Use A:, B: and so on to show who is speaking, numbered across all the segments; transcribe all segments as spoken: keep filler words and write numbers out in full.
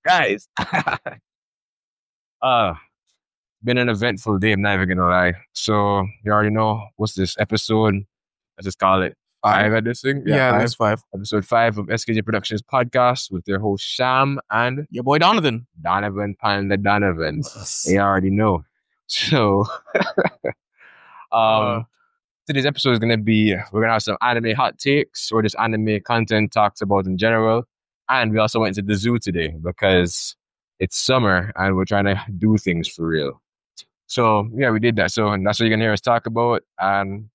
A: guys. uh, been an eventful day, I'm not even gonna lie. So you already know what's this episode? Let's just call it five at this thing.
B: Yeah,
A: five.
B: that's five.
A: Episode five of S K J Productions podcast with their host Sham and
B: Your boy Donovan.
A: Donovan Panda Donovan. You already know. So um
B: Uh,
A: today's episode is gonna be we're gonna have some anime hot takes or just anime content talks about in general. And we also went to the zoo today because it's summer and we're trying to do things for real. So yeah, we did that. So and that's what you're gonna hear us talk about. And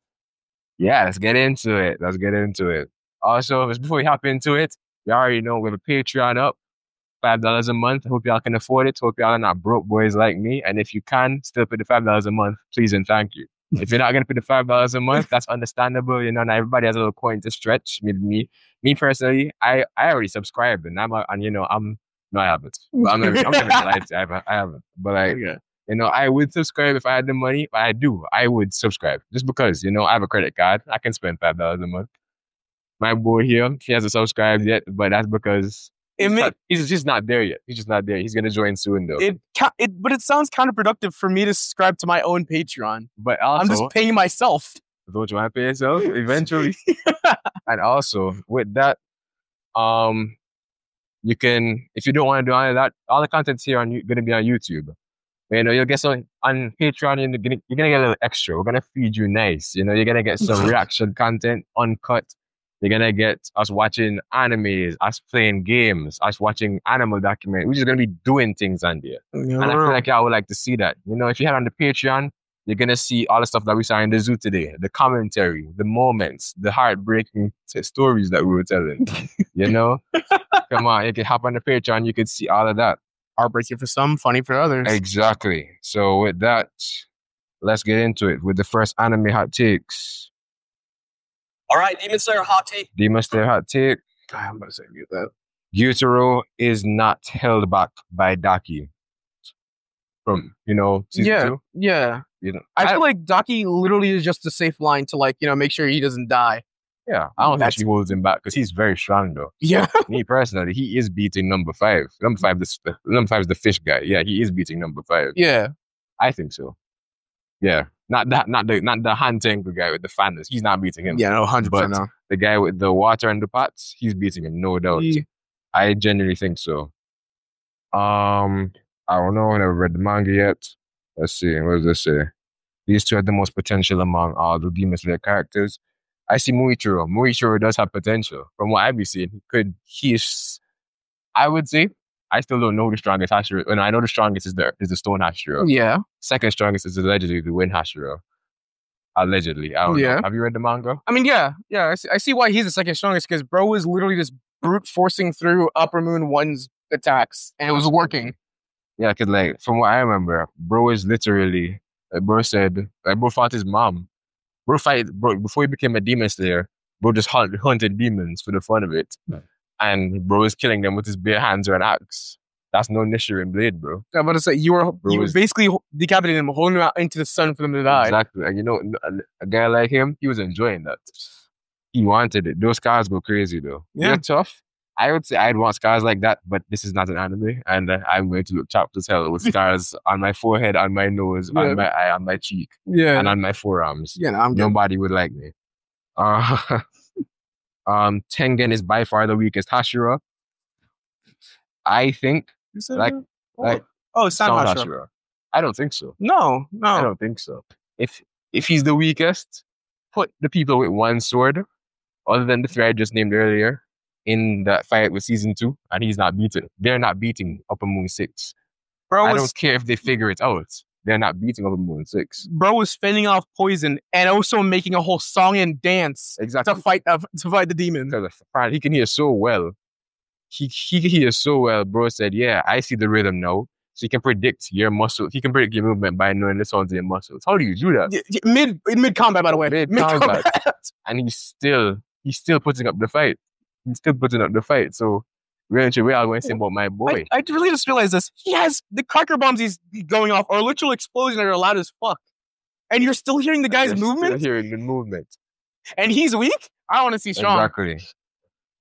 A: yeah, let's get into it. Let's get into it. Also, just before we hop into it, we already know we have a Patreon up, five dollars a month. Hope y'all can afford it. Hope y'all are not broke boys like me. And if you can, still pay the five dollars a month, please and thank you. If you're not gonna pay the five dollars a month, that's understandable. You know, not everybody has a little coin to stretch. Me, me, me personally, I, I already subscribed, and I'm a, and you know, I'm no, I haven't. But I'm never, I'm never gonna lie to you. I haven't, I haven't. But like,
B: yeah.
A: you know, I would subscribe if I had the money. But I do. I would subscribe just because you know I have a credit card. I can spend five dollars a month. My boy here, he hasn't subscribed yet, but that's because
B: It
A: he's,
B: may,
A: not, he's just not there yet. He's just not there. He's gonna join soon though.
B: it, ca- it, but it sounds counterproductive for me to subscribe to my own Patreon.
A: but also,
B: I'm just paying myself.
A: don't you want to pay yourself eventually? And also with that, um, you can if you don't want to do all of that, all the content's here on you gonna be on YouTube. You know, you'll get some on Patreon. You're gonna, you're gonna get a little extra. We're gonna feed you nice. You know, you're gonna get some reaction content, uncut. You're gonna get us watching animes, us playing games, us watching animal documentaries. We're just gonna be doing things on there. And I feel like y'all would like to see that. You know, if you head on the Patreon, you're gonna see all the stuff that we saw in the zoo today, the commentary, the moments, the heartbreaking t- stories that we were telling. You know, come on, you can hop on the Patreon, you can see all of that.
B: Heartbreaking for some, funny for others.
A: Exactly. So with that, let's get into it with the first anime hot takes.
B: All right, Demon Slayer hot take.
A: Demon Slayer hot take.
B: God, I'm about to say you that.
A: Gyutaro is not held back by Daki. From, you know, season
B: Yeah,
A: two.
B: yeah.
A: You know,
B: I, feel like Daki literally is just a safe line to like, you know, make sure he doesn't die.
A: yeah, I don't
B: That's-
A: think she holds him back because he's very strong though.
B: Yeah.
A: Me personally, he is beating number five. Number five, the number five is the fish guy. Yeah, he is beating number five.
B: Yeah.
A: I think so. Yeah, not that, not the, not the hand tanker guy with the fanners. He's not beating him.
B: Yeah, no, one hundred percent
A: But
B: no.
A: the guy with the water and the pots, he's beating him, no doubt.
B: Yeah.
A: I genuinely think so. Um, I don't know. I never read the manga yet. Let's see. What does this say? These two have the most potential among all the Demon Slayer characters. I see Muichiro. Muichiro does have potential. From what I've been seeing, could he's. I would say I still don't know the strongest Hashira. And I know the strongest is the is the Stone Hashira.
B: Yeah.
A: Second strongest is allegedly the Wind Hashira. Allegedly, I don't
B: Yeah.
A: know. Have you read the manga?
B: I mean, yeah, yeah. I see, I see why he's the second strongest because bro is literally just brute forcing through Upper Moon One's attacks, and it was working.
A: Yeah, cause like from what I remember, bro is literally like bro said like bro fought his mom. Bro fight bro before he became a demon slayer. Bro just hunt, hunted demons for the fun of it,
B: Right.
A: and bro is killing them with his bare hands or an axe. That's no Nichiren blade, bro.
B: I'm about to say you were
A: Bro
B: you were
A: was-
B: basically decapitating him, holding him out into the sun for them to die.
A: Exactly. And you know, a, a guy like him, he was enjoying that. He wanted it. Those scars go crazy though.
B: Yeah.
A: They're tough. I would say I'd want scars like that, but this is not an anime, and uh, I'm going to look chopped as hell with scars on my forehead, on my nose,
B: Yeah.
A: on my eye, on my cheek,
B: Yeah,
A: and on my forearms.
B: yeah. No, I'm good.
A: Nobody would like me. Uh, um, Tengen is by far the weakest Hashira. I think
B: You said
A: like-
B: that?
A: like
B: oh, Sound
A: Sound
B: Hashira.
A: Hashira. I don't think so.
B: No, no.
A: I don't think so. If if he's the weakest, put the people with one sword, other than the three I just named earlier, in that fight with season two, and he's not beaten. They're not beating Upper Moon Six.
B: Bro
A: I
B: was
A: don't care if they figure it out. They're not beating Upper Moon Six.
B: bro was fending off poison and also making a whole song and dance
A: Exactly.
B: to fight uh, to fight the demon.
A: Because apparently he can hear so well. He he can hear so well. Bro said, "Yeah, I see the rhythm now." So he can predict your muscle. He can predict your movement by knowing the sounds of your muscles. How do you do that?
B: Y- y- Mid in mid combat, by the way.
A: Mid-combat. And he's still he's still putting up the fight. He's still putting up the fight. So really, we are going to say about my boy.
B: I, I really just realized this. He has the cracker bombs he's going off are literal explosions that are loud as fuck. And you're still hearing the guy's
A: You're still
B: movement?
A: hearing the movement.
B: And he's weak? I want to see strong.
A: Exactly.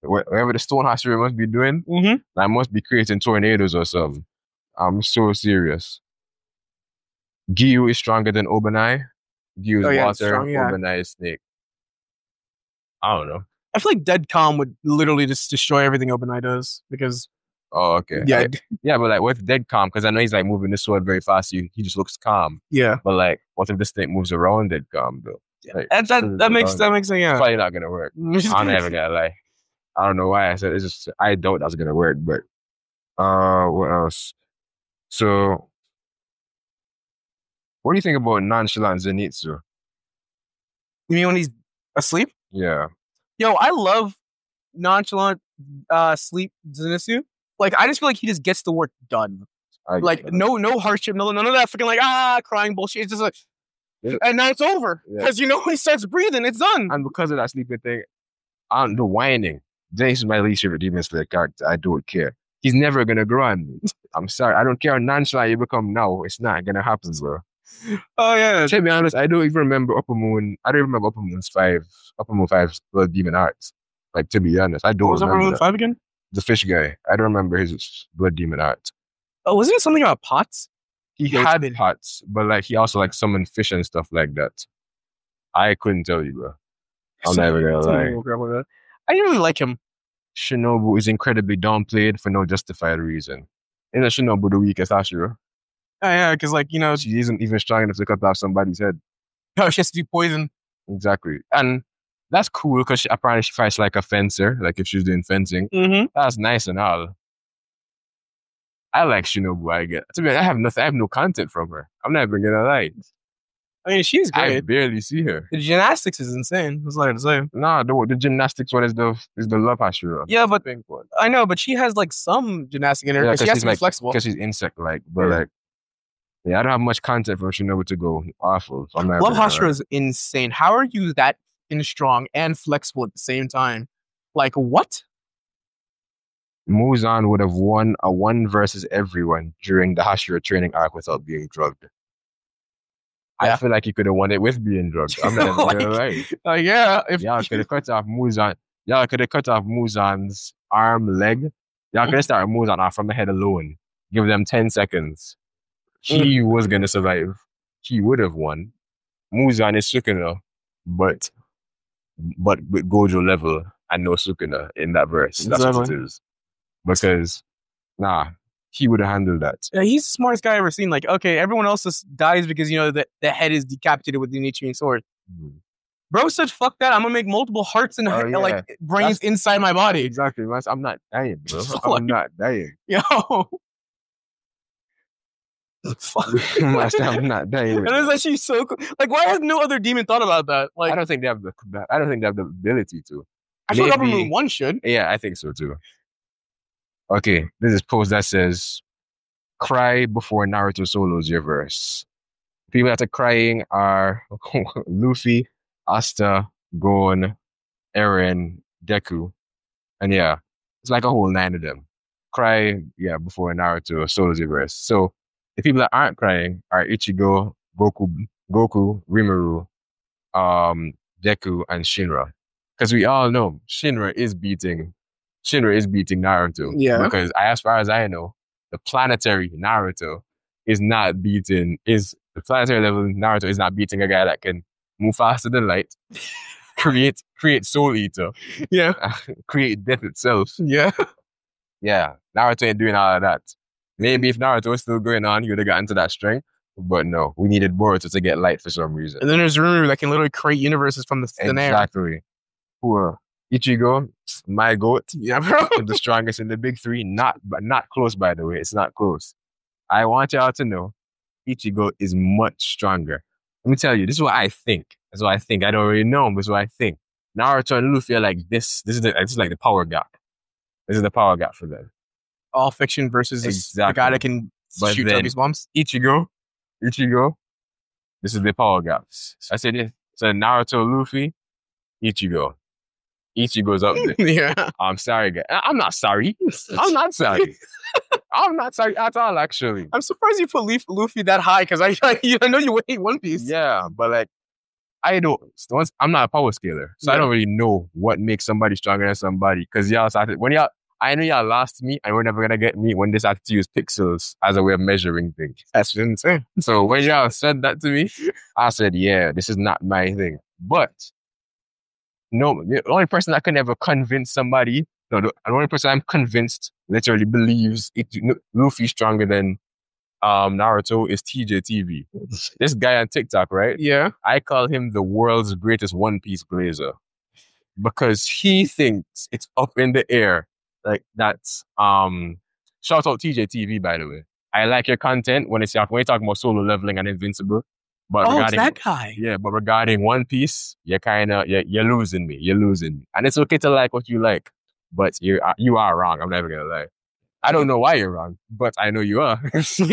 A: Wh- Whatever the Stone Hashira must be doing,
B: Mm-hmm.
A: I must be creating tornadoes or something. I'm so serious. Gyu is stronger than Obanai. Gyu is
B: Oh, yeah, it's
A: water.
B: strong, yeah.
A: Obanai is snake. I don't know.
B: I feel like Dead Calm would literally just destroy everything OpenEye does because
A: Oh, okay.
B: yeah,
A: I- yeah, but like, what if Dead calm? Because I know he's like moving the sword very fast. He, he just looks calm.
B: yeah.
A: But like, what if the snake moves around Dead calm though? Like,
B: That that, that makes that makes sense.
A: It's
B: Yeah.
A: probably not gonna work. I'm never gonna lie. I don't know why I said it's just I doubt that's gonna work, but uh what else? So what do you think about nonchalant Zenitsu?
B: You mean when he's asleep?
A: Yeah.
B: Yo, I love nonchalant uh sleep Zenitsu. Like I just feel like he just gets the work done.
A: I,
B: Like no no hardship, no none of that freaking like ah crying bullshit. It's just like
A: Yeah.
B: and now it's over.
A: Yeah.
B: Because you know when he starts breathing, it's done.
A: and because of that sleeping thing, I don't the whining. Zenitsu is my least favorite Demon Slayer character. I don't care. He's never gonna grow on me. I'm sorry. I don't care how nonchalant you become now. It's not gonna happen, bro.
B: Oh yeah.
A: To be honest, I don't even remember Upper Moon. I don't even remember Upper Moon's five, Upper Moon five's Blood Demon Arts. Like to be honest, I don't
B: What was
A: remember
B: Upper Moon
A: that.
B: five again?
A: The fish guy. I don't remember his Blood Demon Arts.
B: Oh, wasn't it something about pots?
A: He
B: Yeah, it's
A: had
B: been-
A: pots, but like he also like summoned fish and stuff like that. I couldn't tell you, bro. I'm never gonna lie.
B: I didn't really like him.
A: Shinobu is incredibly downplayed for no justified reason. Isn't Shinobu the weakest Hashira?
B: Oh, yeah, because like you know,
A: She isn't even strong enough to cut off somebody's head.
B: oh, she has to be poisoned.
A: Exactly. And that's cool because she, apparently she fights like a fencer, like if she's doing fencing.
B: Mm-hmm.
A: That's nice and all. I like Shinobu, I get. To be honest, I have nothing, I have no content from her. I'm not even gonna lie.
B: I mean, she's
A: I
B: great.
A: barely see her.
B: The gymnastics is insane. That's all I have to say.
A: Nah, the, the gymnastics one is the is the love Hashira.
B: Yeah, but
A: Pink one.
B: I know, but she has like some gymnastic in her
A: Yeah,
B: because she
A: 'cause
B: has
A: she's
B: to be
A: like-
B: flexible.
A: Because she's insect like, but
B: Yeah.
A: like, yeah, I don't have much content from Shinobu to go awful. So I'm not
B: Love
A: gonna
B: Hashira
A: lie.
B: is insane. How are you that in strong and flexible at the same time? Like what?
A: Muzan would have won a one versus everyone during the Hashira training arc without being drugged.
B: Yeah.
A: I feel like he could have won it with being drugged. I'm not even gonna lie.
B: Uh, yeah, if
A: Y'all could have cut off Muzan. Y'all could have cut off Muzan's arm, leg. Y'all could have started Muzan off from the head alone. Give them ten seconds. He was gonna survive. He would have won. Muzan is Sukuna, but but with Gojo level and no Sukuna in that verse. That's what it
B: Exactly.
A: is. Because nah, he would have handled that.
B: Yeah, he's the smartest guy I've ever seen. Like, okay, everyone else just dies because you know the, the head is decapitated with the Nichiren sword. Bro said, "Fuck that! I'm gonna make multiple hearts and
A: Oh, yeah.
B: like brains inside my body."
A: Exactly, man. I'm not dying, bro.
B: Like-
A: I'm not dying.
B: Yo, fuck.
A: I'm not dying.
B: And it's actually so cool. Like, why has no other demon thought about that? Like,
A: I don't think they have the. I don't think they have the ability to.
B: I feel like Upper
A: maybe-
B: Moon One should.
A: Yeah, I think so too. Okay, this is post that says, "Cry before Naruto solos your verse." People that are crying are Luffy, Asta, Gon, Eren, Deku, and yeah, it's like a whole nine of them. Cry, yeah, before Naruto solos your verse. So the people that aren't crying are Ichigo, Goku, Goku, Rimuru, um, Deku, and Shinra. Because we all know Shinra is beating Shinra is beating Naruto.
B: Yeah.
A: Because I, as far as I know, the planetary Naruto is not beating is the planetary level Naruto is not beating a guy that can move faster than light, create create Soul Eater,
B: Yeah,
A: create death itself.
B: yeah.
A: Yeah, Naruto ain't doing all of that. Maybe if Naruto was still going on, he would have gotten to that strength. But no, we needed Boruto to get light for some reason.
B: And then there's Rimuru that can literally create universes from the thin air.
A: Exactly. Who are Ichigo, my goat,
B: Yeah, bro.
A: the strongest in the big three. Not, but not close. By the way, it's not close. I want y'all to know, Ichigo is much stronger. Let me tell you, this is what I think. That's what I think. I don't really know, but this is what I think. Naruto and Luffy are like this. This is the, this is like the power gap. This is the power gap for them.
B: All fiction versus this, the
A: Exactly.
B: guy that can
A: But
B: shoot
A: then-
B: Toby's bombs.
A: Ichigo, Ichigo. This is the power gap. I said this. So Naruto, Luffy, Ichigo. Ichigo's up there.
B: Yeah.
A: I'm sorry, guys. I- I'm not sorry. I'm not sorry. I'm not sorry at all, actually.
B: I'm surprised you put Leaf, Luffy that high because I, I I know you hate One Piece.
A: Yeah, but like, I don't. Once I'm not a power scaler, so
B: Yeah.
A: I don't really know what makes somebody stronger than somebody. Because y'all started when y'all, I know y'all lost me, and we're never gonna get me when they started to use pixels as a way of measuring things.
B: That's insane.
A: So when y'all said that to me, I said, "Yeah, this is not my thing." But no, the only person that can ever convince somebody, no, the only person I'm convinced literally believes it, Luffy's stronger than um Naruto is T J T V. This guy on TikTok, right?
B: Yeah.
A: I call him the world's greatest One Piece blazer because he thinks it's up in the air. Like that's um shout out T J T V, by the way. I like your content when it's when you talk about solo leveling and invincible. But
B: Oh, it's
A: regarding
B: that guy.
A: yeah, but regarding One Piece, you're kind of you're, you're losing me. You're losing me, and it's okay to like what you like, but you are you are wrong. I'm never gonna lie. I don't know why you're wrong, but I know you are.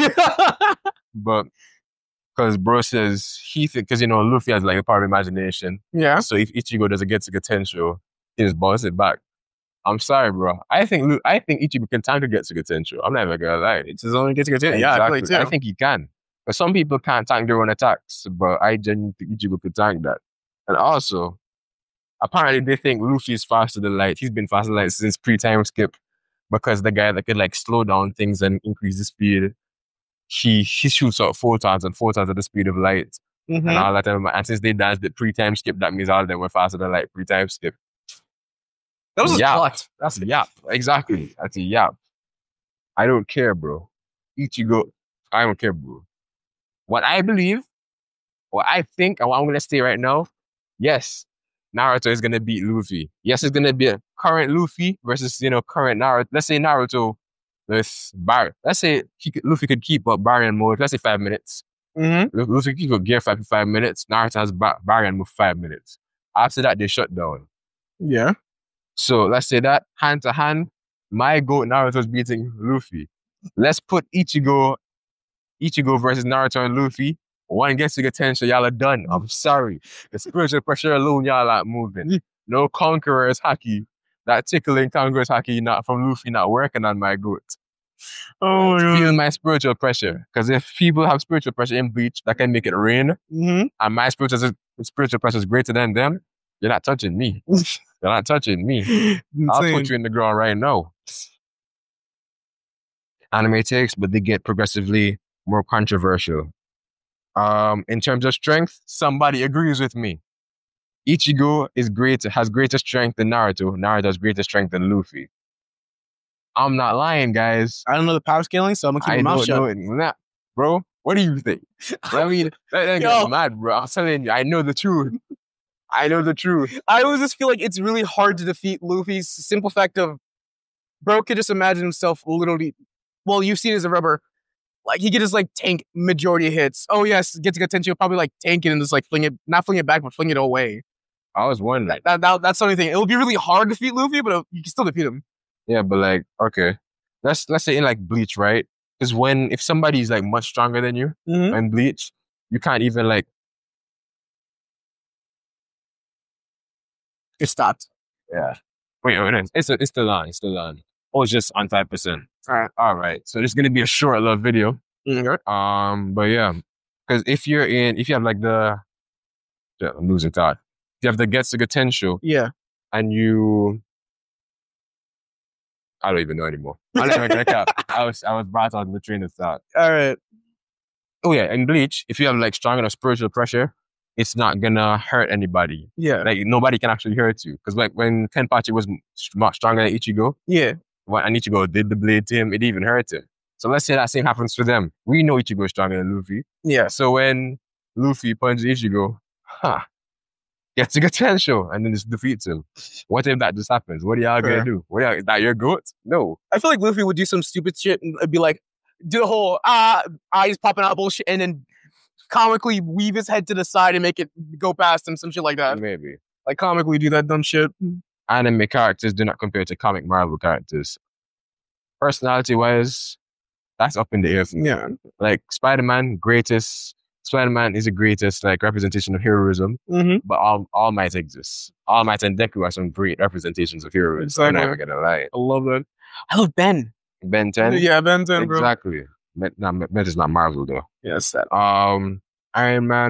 A: But because bro says he think because you know Luffy has like a power of imagination.
B: Yeah.
A: So if Ichigo doesn't get to Getensho, he just bounce it back. I'm sorry, bro. I think Lu- I think Ichigo can tank to get to Getensho. I'm never gonna lie.
B: It's his own get to get Yeah, I feel like
A: Exactly.
B: too.
A: I think he can. But some people can't tank their own attacks, but I genuinely think Ichigo could tank that. And also, apparently they think Luffy is faster than light. He's been faster than light since pre-time skip because the guy that could like slow down things and increase the speed, he he shoots out photons and photons at the speed of light
B: Mhm.
A: and all that. Time. And since they danced the pre-time skip, that means all of them were faster than light pre-time skip.
B: That was a
A: Yap.
B: plot.
A: That's a yap. Exactly. That's a yap. I don't care, bro. Ichigo, I don't care, bro. What I believe, what I think, and what I'm going to say right now, yes, Naruto is going to beat Luffy. Yes, it's going to be a current Luffy versus, you know, current Naruto. Let's say Naruto with Bar. Let's say he could, Luffy could keep up Baryon mode. Let's say five minutes.
B: Mm-hmm.
A: Luffy could go gear five for five minutes. Naruto has Bar- Baryon mode for five minutes. After that, they shut down.
B: Yeah.
A: So let's say that hand to hand, my goat Naruto's beating Luffy. Let's put Ichigo, Ichigo versus Naruto and Luffy. One gets to Getensho, y'all are done. I'm sorry. The spiritual pressure alone, y'all are moving. No conqueror's haki. That tickling conqueror's haki not from Luffy not working on my goat.
B: Oh my
A: Feel
B: god.
A: my spiritual pressure. Because if people have spiritual pressure in Bleach, that can make it rain,
B: Mm-hmm.
A: and my spiritual, spiritual pressure is greater than them, you're not touching me. You're not touching me. I'll put you in the ground right now. Anime takes, but they get progressively more controversial. Um, in terms of strength, somebody agrees with me. Ichigo is great, has greater strength than Naruto. Naruto has greater strength than Luffy. I'm not lying, guys.
B: I don't know the power scaling, so I'm gonna keep
A: I
B: my mouth
A: don't
B: shut.
A: know it. Nah, bro, what do you think? I mean, that, that
B: Yo.
A: gets mad, bro. I'm telling you, I know the truth. I know the truth.
B: I always just feel like it's really hard to defeat Luffy's simple fact of bro could just imagine himself literally. Well, you've seen it as a rubber. Like he could just like tank majority of hits. Oh yes, get to Getensho, probably like tank it and just like fling it, not fling it back, but fling it away.
A: I was wondering.
B: That, that that's the only thing. It would be really hard to defeat Luffy, but you can still defeat him.
A: Yeah, but like, okay, let's let's say in like Bleach, right? Because when if somebody's like much stronger than you
B: Mm-hmm.
A: in Bleach, you can't even like.
B: It stopped.
A: Yeah. Wait, wait, wait. It's a, it's still on. It's still on. Oh, it's just on five percent.
B: All right.
A: All right. So this is gonna be a short little video.
B: Mm-hmm.
A: Um, but yeah, because if you're in, if you have like the, yeah, I'm losing thought. If you have the Getsu Getensho
B: Yeah.
A: and you, I don't even know anymore. I'm never gonna cap. I was I was brought out of the train of thought.
B: All right.
A: Oh yeah, in Bleach, if you have like strong enough spiritual pressure, it's not gonna hurt anybody.
B: Yeah.
A: Like nobody can actually hurt you. Because like when Kenpachi was much stronger than Ichigo,
B: Yeah.
A: when Ichigo did the blade to him, it even hurt him. So let's say that same happens for them. We know Ichigo is stronger than Luffy.
B: Yeah.
A: So when Luffy punches Ichigo, huh, gets to Getensho and then just defeats him. What if that just happens? What are y'all
B: Fair.
A: gonna do? What are y'all, is that your goat? No.
B: I feel like Luffy would do some stupid shit and it'd be like, do the whole ah eyes popping out bullshit and then comically weave his head to the side and make it go past him, some shit like that.
A: Maybe.
B: Like comically do that dumb shit.
A: Anime characters do not compare to comic Marvel characters. Personality-wise, that's up in the air for me.
B: Yeah.
A: Like Spider-Man, greatest. Spider-Man is the greatest like representation of heroism,
B: Mm-hmm.
A: but All All Might exists. All Might and Deku are some great representations of heroism. I'm
B: Exactly.
A: never gonna lie.
B: I love that. I love Ben.
A: Ben ten.
B: Yeah, Ben ten, bro.
A: Exactly. Ben, nah, Ben is not Marvel though.
B: Yes, that.
A: Um, Iron Man.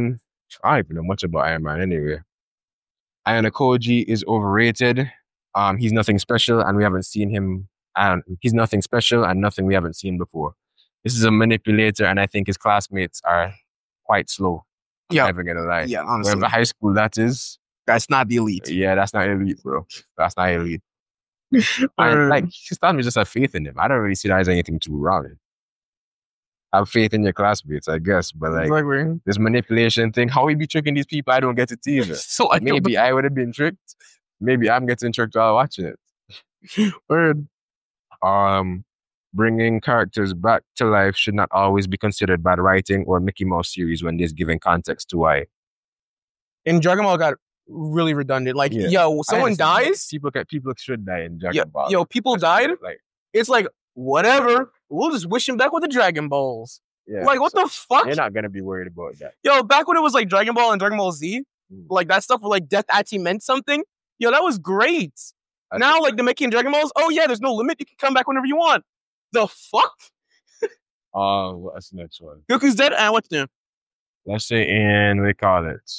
A: I don't even know much about Iron Man anyway. Ayano Koji is overrated. Um, he's nothing special, and we haven't seen him. And he's nothing special, and nothing we haven't seen before. This is a manipulator, and I think his classmates are quite slow.
B: Yeah,
A: Never gonna lie.
B: yeah, honestly,
A: Whatever high school that is,
B: that's not the elite.
A: yeah, that's not elite, bro. That's not elite.
B: Or-
A: And like, his family just have faith in him. I don't really see that as anything too wrong. Have faith in your classmates, I guess. But like,
B: Exactly.
A: this manipulation thing, how we be tricking these people, I don't get it either.
B: So I feel
A: Maybe I would have been tricked. Maybe I'm getting tricked while watching it.
B: Word.
A: Um, bringing characters back to life should not always be considered bad writing or Mickey Mouse series when there's given context to why.
B: And Dragon Ball got really redundant. Like,
A: Yeah.
B: yo,
A: I
B: someone
A: understand.
B: dies.
A: People, ca- people should die in Dragon
B: Yo,
A: Ball.
B: yo, people died.
A: Like,
B: It's like whatever. We'll just wish him back with the Dragon Balls.
A: yeah.
B: Like, what
A: so
B: the fuck?
A: You're not gonna be worried about that.
B: Yo, back when it was like Dragon Ball and Dragon Ball Z,
A: Mm.
B: like that stuff where like death actually meant something. Yo, that was great.
A: That's
B: now,
A: it.
B: like, they're making Dragon Balls. Oh, yeah, there's no limit. You can come back whenever you want. The fuck?
A: Uh, what's the next one?
B: Goku's dead, and what's new?
A: Let's say in, what do you call it?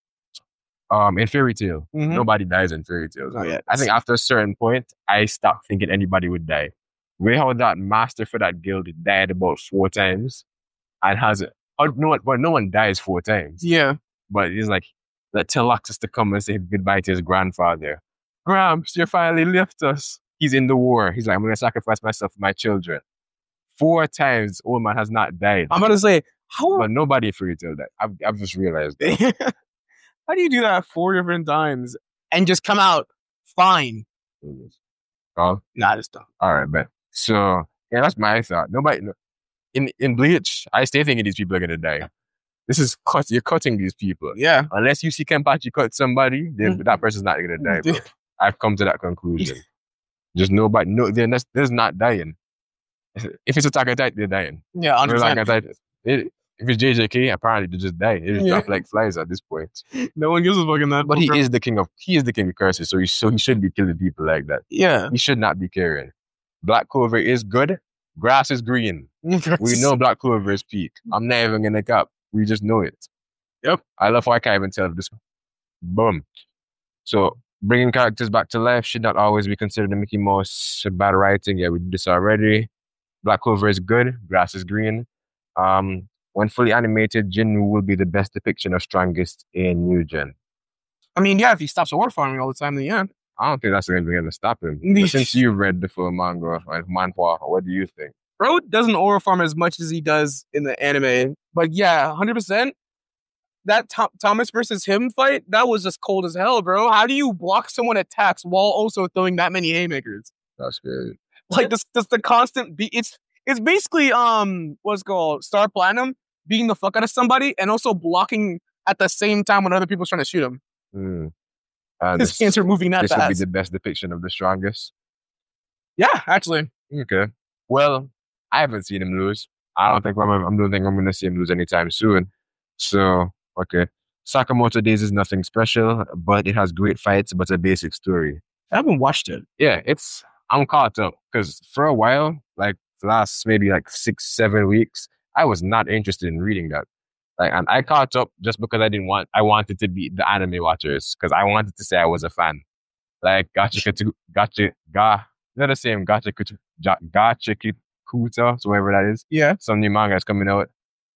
A: Um, in Fairy Tail.
B: Mhm.
A: Nobody dies in Fairy Tales.
B: Oh, yeah.
A: I think after a certain point, I stopped thinking anybody would die. Way how that master for that guild died about four times and has it. Oh, no one, well, no one dies four times.
B: Yeah.
A: But he's like, let tell Loxus to come and say goodbye to his grandfather. Gramps, you finally left us. He's in the war. He's like, I'm going to sacrifice myself for my children. Four times, old man has not died.
B: I'm going to say, how,
A: But nobody in Fairy Tail died. I've, I've just realized that.
B: how do you do that four different times and just come out fine?
A: Oh,
B: Nah, it's dumb.
A: all right, bet. So, yeah, that's my thought. Nobody, no- in, in Bleach, I still thinking these people are going to die. This is cut, you're cutting these people.
B: Yeah.
A: Unless you see Kenpachi cut somebody, then
B: Mhm.
A: that person's not going to die, bro. I've come to that conclusion. Just nobody, no, they're not, they're not dying. If it's Attack on Titan, they're dying.
B: Yeah, one hundred
A: Attack
B: percent.
A: on Titan. It- If it's J J K, apparently they just die. They just
B: Yeah.
A: drop like flies at this point.
B: No one gives a fuck in that.
A: But he
B: program.
A: is the king of he is the king of curses, so he so he should be killing people like that.
B: Yeah.
A: He should not be caring. Black Clover is good. Grass is green. We know Black Clover is peak. I'm not even gonna cap. We just know it.
B: Yep.
A: I love how I can't even tell this. Boom. So bringing characters back to life should not always be considered a Mickey Mouse bad writing. Yeah, we did this already. Black Clover is good. Grass is green. Um, when fully animated, Jinwoo will be the best depiction of strongest in New Gen.
B: I mean, yeah, if he stops war farming all the time, then yeah.
A: I don't think that's going to stop him. But since you've read the full manga or manhwa, what do you think?
B: Bro doesn't aura farm as much as he does in the anime. But yeah, one hundred percent. That Th- Thomas versus him fight, that was just cold as hell, bro. How do you block someone attacks while also throwing that many haymakers?
A: That's good.
B: Like this, this the constant be it's it's basically um what's it called Star Platinum beating the fuck out of somebody and also blocking at the same time when other people's trying to shoot him.
A: Hmm. Uh,
B: His
A: this
B: hands are moving that
A: this would be
B: fast.
A: the best depiction of the strongest.
B: Yeah, actually.
A: Okay. Well, I haven't seen him lose. I don't think I'm, I don't think I'm going to see him lose anytime soon. So, okay. Sakamoto Days is nothing special, but it has great fights, but a basic story.
B: I haven't watched it.
A: Yeah, it's, I'm caught up because for a while, like the last maybe like six, seven weeks, I was not interested in reading that. Like, and I caught up just because I didn't want, I wanted to be the anime watchers because I wanted to say I was a fan. Like, Gacha Kutu, Gacha, Ga, they're the same, Gacha Kutu, Ja- Gacha Kuta, so whatever that is.
B: Yeah.
A: Some new manga is coming out.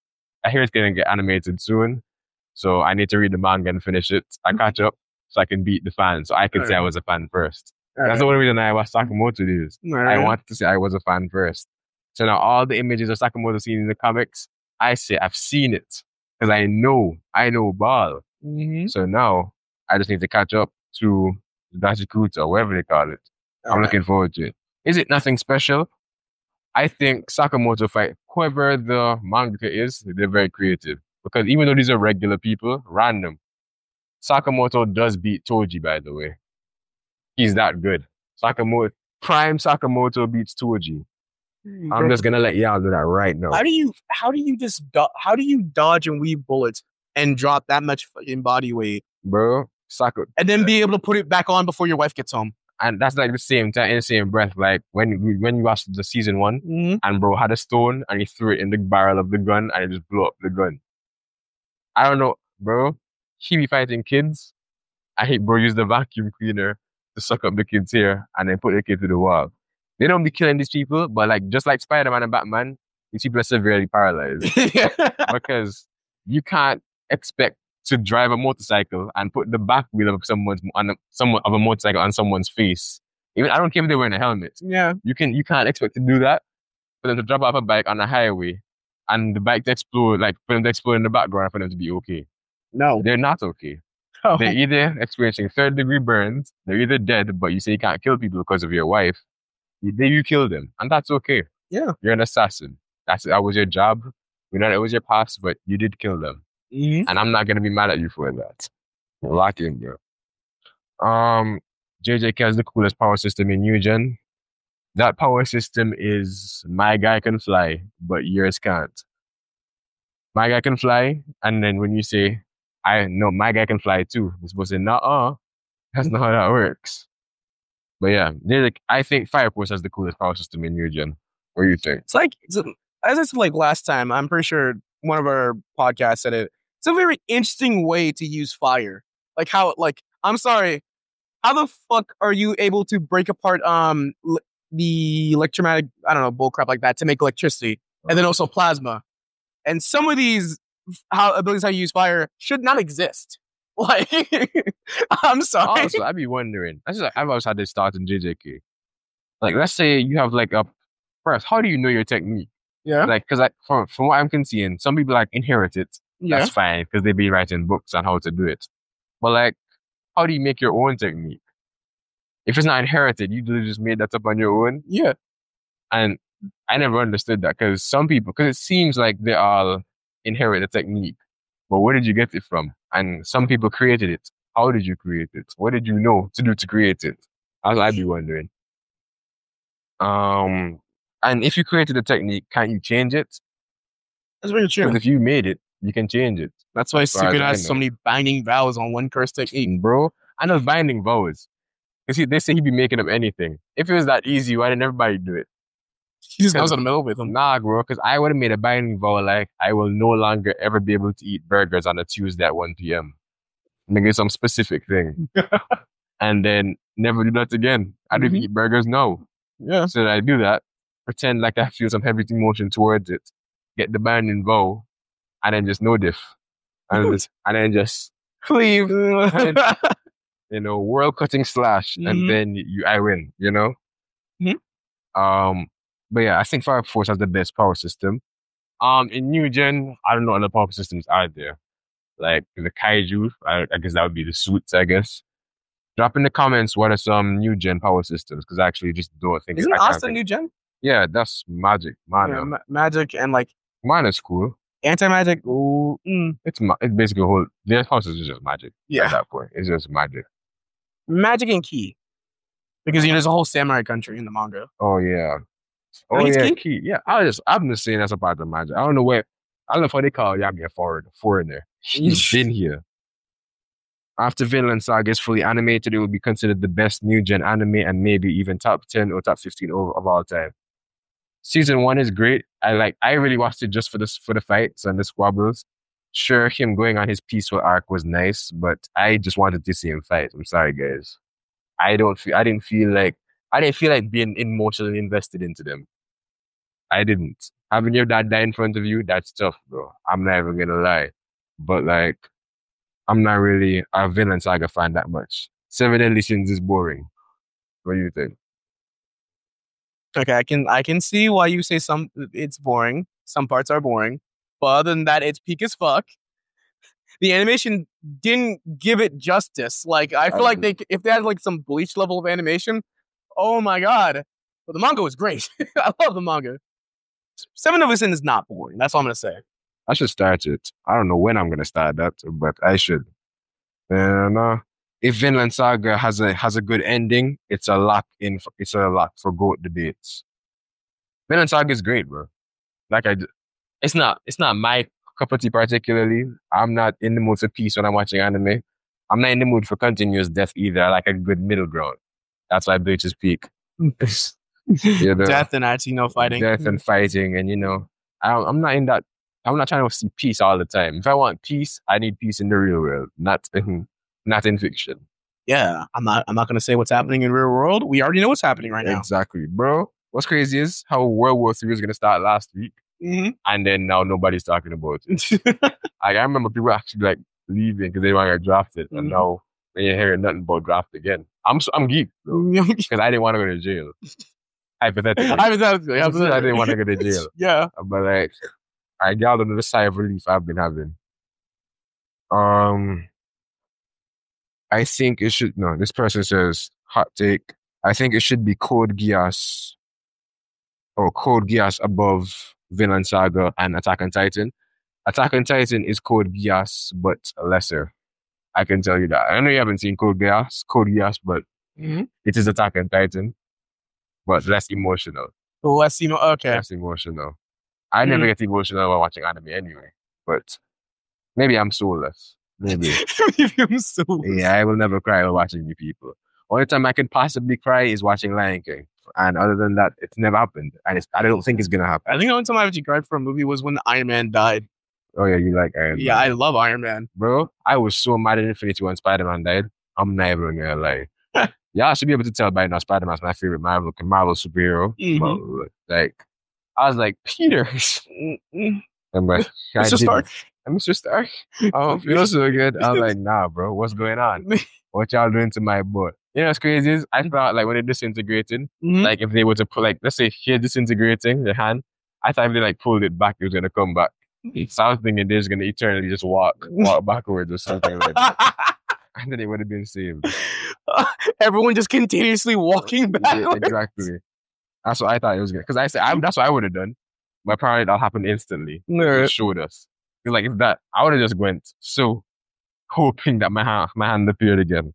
A: I hear it's going to get animated soon. So I need to read the manga and finish it. I catch up so I can beat the fan. So I can say I was a fan first. That's the only reason I watched Sakamoto Days. I wanted to say I was a fan first. So now all the images of Sakamoto seen in the comics, I say I've seen it. Because I know, I know ball.
B: Mm-hmm.
A: So now I just need to catch up to Dachikuta, or whatever they call it. I'm looking forward to it. Is it nothing special? I think Sakamoto fight, whoever the mangaka is, they're very creative. Because even though these are regular people, random, Sakamoto does beat Toji, by the way. He's that good. Sakamoto, prime Sakamoto beats Toji. I'm just gonna let y'all do that right now.
B: How do you how do you just do- how do you dodge and weave bullets and drop that much fucking body weight
A: Bro, Saka,
B: and then be able to put it back on before your wife gets home?
A: and that's like the same time, in the same breath, like when we- when you watched the season one,
B: Mm-hmm.
A: and bro had a stone and he threw it in the barrel of the gun and it just blew up the gun. I don't know. bro, he be fighting kids. I hate bro use the vacuum cleaner to suck up the kid's hair and then put the kid to the wall. They don't be killing these people, but like just like Spider-Man and Batman, these people are severely paralyzed
B: yeah.
A: because you can't expect to drive a motorcycle and put the back wheel of someone's on a, someone of a motorcycle on someone's face. Even I don't care if they're wearing a helmet.
B: Yeah.
A: You can you can't expect to do that for them to drop off a bike on a highway and the bike to explode, like for them to explode in the background for them to be okay.
B: No.
A: They're not okay.
B: Oh.
A: They're either experiencing third degree burns, they're either dead, but you say you can't kill people because of your wife. You, then you kill them. And that's okay.
B: Yeah.
A: You're an assassin. That's that was your job. We know it was your past, but you did kill them.
B: Mm-hmm.
A: And I'm not gonna be mad at you for that. Lock in, bro. Um J J K has the coolest power system in New Gen. That power system is my guy can fly, but yours can't. My guy can fly, and then when you say, I know my guy can fly too, you're supposed to say, nah, that's not how that works. But yeah, like, I think Fire Force has the coolest power system in New Gen. What do you think?
B: It's like, it's a, as I said like last time, I'm pretty sure one of our podcasts said it. It's a very interesting way to use fire. Like how, like, I'm sorry, how the fuck are you able to break apart um l- the electromagnetic, I don't know, bullcrap like that to make electricity, and then also plasma? And some of these how abilities how you use fire should not exist. Like, I'm sorry.
A: Also, I'd be wondering. That's just like, I've always had this thought in J J K. Like, let's say you have like a first. How do you know your technique?
B: Yeah.
A: Like, because like from from what I'm seeing, some people like inherit it.
B: Yeah.
A: That's fine because they be writing books on how to do it. But like, how do you make your own technique? If it's not inherited, you literally just made that up on your own.
B: Yeah.
A: And I never understood that because some people, because it seems like they all inherit the technique. But where did you get it from? And some people created it. How did you create it? What did you know to do to create it? I'd, I'd be wondering. Um, and if you created a technique, can't you change it?
B: That's very true.
A: Because if you made it, you can change it.
B: That's why
A: far as
B: Secret
A: I
B: has so
A: know.
B: many binding vows on one curse technique.
A: Bro, I know binding vows. Because they say he'd be making up anything. If it was that easy, why didn't everybody do it?
B: He just knows how to meddle with them.
A: Nah, bro, because I would have made a binding vow like I will no longer ever be able to eat burgers on a Tuesday at one p.m. Make it some specific thing. And then never do that again. I don't
B: Mhm.
A: eat burgers now.
B: Yeah.
A: So that I do that, pretend like I feel some heavy emotion towards it, get the binding vow, and then just no diff. And, just, and then just cleave, and, you know, world cutting slash,
B: Mhm.
A: and then you I win, you know?
B: Mhm.
A: Um, but yeah, I think Fire Force has the best power system. Um, in New Gen, I don't know what other power systems are there. Like the Kaiju, I, I guess that would be the suits, I guess. Drop in the comments what are some New Gen power systems, because I actually just don't think
B: Isn't
A: I can't
B: Austin
A: think.
B: new gen?
A: Yeah, that's magic. Mana.
B: Yeah, ma- magic and like
A: Mana's cool.
B: anti-magic. Ooh, mm.
A: It's ma- it's basically a whole their house is just magic
B: Yeah.
A: at that point. It's just magic.
B: Magic and key. Because you know there's a whole samurai country in the manga.
A: Oh yeah. Oh
B: think it's
A: yeah,
B: key?
A: key. Yeah, I just I'm just saying that's a part of magic. I don't know where I don't know if what they call Yami a foreigner foreigner. He's been here. After Vinland Saga is fully animated, it will be considered the best new gen anime and maybe even top ten or top fifteen of, of all time. Season one is great. I like I really watched it just for this for the fights and the squabbles. Sure, him going on his peaceful arc was nice, but I just wanted to see him fight. I'm sorry, guys. I don't feel I didn't feel like I didn't feel like being emotionally invested into them. I didn't. Having your dad die in front of you, that's tough, bro. I'm not even gonna lie. But like, I'm not really a Vinland Saga fan that much. Seven Deadly Sins is boring. What do you think?
B: Okay, I can I can see why you say some it's boring. Some parts are boring, but other than that, it's peak as fuck. The animation didn't give it justice. Like I feel like they if they had like some Bleach level of animation, oh my god. But the manga was great. I love the manga. Seven of Us In is not boring. That's all I'm gonna say.
A: I should start it. I don't know when I'm gonna start that, but I should. And uh, if Vinland Saga has a has a good ending, it's a lock in. It's a lock for GOAT debates. Vinland Saga is great, bro. Like I, d- it's not it's not my cup of tea particularly. I'm not in the mood for peace when I'm watching anime. I'm not in the mood for continuous death either. I like a good middle ground. That's why Bleach is peak. You know?
B: Death and actually no fighting.
A: Death and fighting, and you know, I don't, I'm not in that. I'm not trying to see peace all the time. If I want peace, I need peace in the real world, not in, not in fiction.
B: Yeah, I'm not. I'm not going to say what's happening in real world. We already know what's happening right now.
A: Exactly, bro. What's crazy is how World War Three was going to start last week,
B: Mm-hmm.
A: and then now nobody's talking about it. Like, I remember people actually like leaving because they want to get drafted, and
B: Mhm.
A: now they ain't hearing nothing about draft again. I'm so, I'm geeked because I didn't want to go to jail. Hypothetically,
B: Hypothetically,
A: I didn't want to go to jail,
B: Yeah.
A: but like I got under the sigh of relief I've been having. Um, I think it should. No, this person says hot take. I think it should be Code Geass or Code Geass above Vinland Saga and Attack on Titan. Attack on Titan is Code Geass, but lesser. I can tell you that. I know you haven't seen Code Geass, Code Geass, but
B: Mm-hmm.
A: it is Attack on Titan, but less emotional.
B: Less, you know. Okay.
A: Less emotional. I never
B: Mm.
A: get emotional while watching anime anyway, but maybe I'm soulless. Maybe.
B: I'm so
A: Yeah, I will never cry while watching you people. Only time I can possibly cry is watching Lion King. And other than that, it's never happened. And it's, I don't think it's going to happen.
B: I think the only time I actually cried for a movie was when Iron Man died.
A: Oh, yeah, you like Iron
B: Yeah,
A: Man.
B: I love Iron Man.
A: Bro, I was so mad at Infinity when Spider-Man died. I'm never going to lie. Yeah, I should be able to tell by now Spider-Man's my favorite Marvel, Marvel superhero.
B: Mhm.
A: But, like, I was like, Peter.
B: Mm-mm.
A: I'm like, I
B: Mister
A: didn't.
B: Stark.
A: I'm Mister Stark. Oh, feels so good. I was like, nah, bro, what's going on? What y'all doing to my boy? You know what's crazy is I thought like when it disintegrated,
B: Mhm.
A: like if they were to put like let's say here disintegrating the hand, I thought if they like pulled it back, it was gonna come back. So I was thinking they're just gonna eternally just walk, walk backwards or something like that. And then it would have been saved.
B: Everyone just continuously walking back.
A: Yeah, exactly. That's what I thought it was gonna. Because I said I, that's what I would have done. But apparently that happened instantly.
B: Yeah.
A: It showed us. It's like if that, I would have just went so hoping that my hand, my hand appeared again.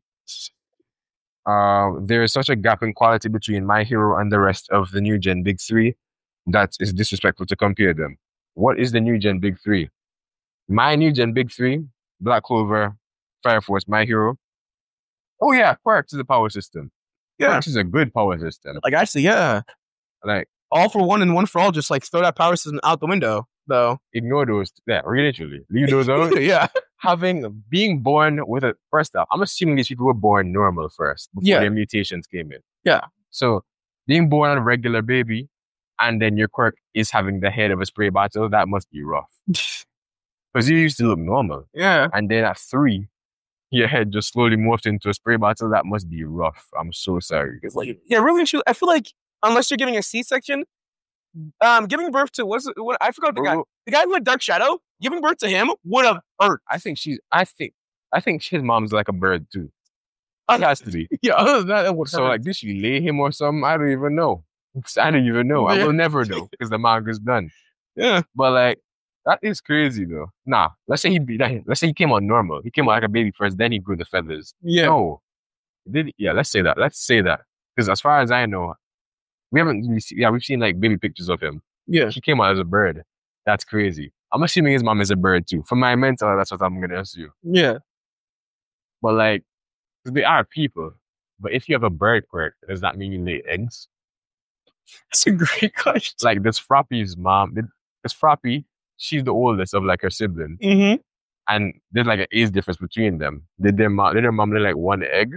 A: Um, there is such a gap in quality between My Hero and the rest of the new gen big three that is disrespectful to compare them. What is the new gen big three? My new gen big three: Black Clover, Fire Force, My Hero. Oh yeah, Quarks is a power system.
B: Yeah.
A: Quarks is a good power system.
B: Like actually, yeah.
A: Like
B: All for one and one for all. Just like throw that power system out the window, though.
A: ignore those. Yeah, literally leave those out.
B: Yeah.
A: Having being born with a first off, I'm assuming these people were born normal first before
B: Yeah.
A: their mutations came in.
B: Yeah.
A: So being born a regular baby, and then your quirk is having the head of a spray bottle, that must be rough. Because you used to look normal,
B: Yeah.
A: and then at three, your head just slowly morphed into a spray bottle. That must be rough. I'm so sorry.
B: It's like yeah, really. Actually, I feel like unless you're giving a C-section, um, giving birth to what's it- what I forgot the guy,
A: Bro,
B: the guy who had Dark Shadow. Giving birth to him would have hurt.
A: I think she's. I think. I think his mom's like a bird too. It has to be.
B: Yeah, other than that, it would
A: So
B: hurt.
A: like, did she lay him or something? I don't even know. I don't even know. I
B: Yeah.
A: will never know because the manga's done.
B: Yeah.
A: But like, that is crazy though. Nah, let's say he be like, let's say he came out normal. He came out like a baby first, then he grew the feathers.
B: Yeah.
A: No, did yeah? Let's say that. Let's say that because as far as I know, we haven't really seen, yeah, we've seen like baby pictures of him.
B: Yeah.
A: He came out as a bird. That's crazy. I'm assuming his mom is a bird too. For my mental, that's what I'm gonna assume.
B: Yeah.
A: But like, 'cause they are people. But if you have a bird quirk, does that mean you lay eggs?
B: That's a great question.
A: Like, does Froppy's mom? Did, Because Froppy, she's the oldest of like her siblings,
B: Mm-hmm.
A: and there's like an age difference between them. Did their mom? Did their mom lay like one egg?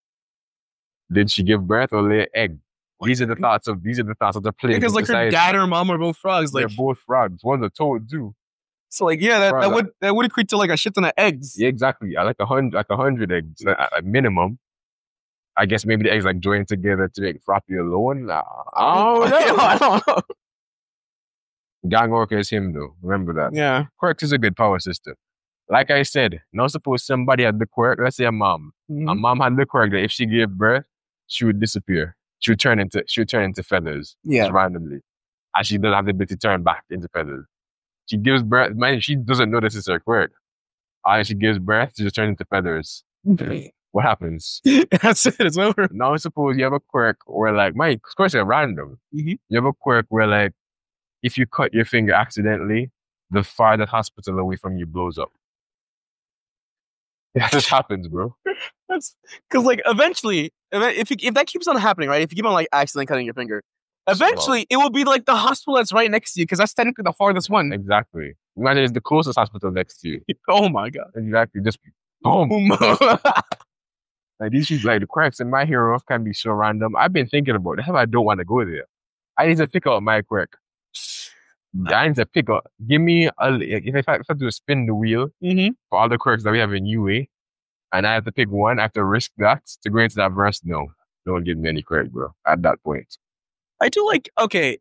A: Did she give birth or lay an egg? These are the thoughts of these are the thoughts of the players.
B: Because like her dad or mom are both frogs. Like
A: They're both frogs. One's a toad too.
B: so, like yeah, that,
A: Bro,
B: that
A: like-
B: would that would equate to like a shit ton of eggs.
A: Yeah, exactly. I like a hundred, like a hundred eggs at a minimum. I guess maybe the eggs like join together to make Froppy alone. Nah, I don't know.
B: I don't know.
A: Gang Orca is him though. Remember that.
B: Yeah.
A: Quirk is a good power system. Like I said, now suppose somebody had the quirk. Let's say a mom.
B: Mhm.
A: A mom had the quirk that if she gave birth, she would disappear. She would turn into she would turn into feathers.
B: Yeah.
A: Just randomly. And she doesn't have the ability to turn back into feathers. She gives birth, mind she doesn't know this is her quirk. And she gives birth, she just turns into feathers. What happens?
B: That's it. It's over.
A: Now suppose you have a quirk where like my of course they're random.
B: Mhm.
A: You have a quirk where like if you cut your finger accidentally, the farthest hospital away from you blows up. Yeah, this happens, bro.
B: That's because like eventually, if if, you, if that keeps on happening, right? If you keep on like accidentally cutting your finger, eventually it will be like the hospital that's right next to you because that's technically the farthest one.
A: Exactly. Imagine it's the closest hospital next to you.
B: Oh my god.
A: Exactly. Just boom. Like these people, like the quirks in My Hero can be so random. I've been thinking about it. I don't want to go there. I need to pick out my quirk. I need to pick up. Give me a if I, if I do a spin the wheel
B: mm-hmm.
A: for all the quirks that we have in U A, and I have to pick one. I have to risk that to go into that verse. No, don't give me any quirk, bro. At that point,
B: I do like okay.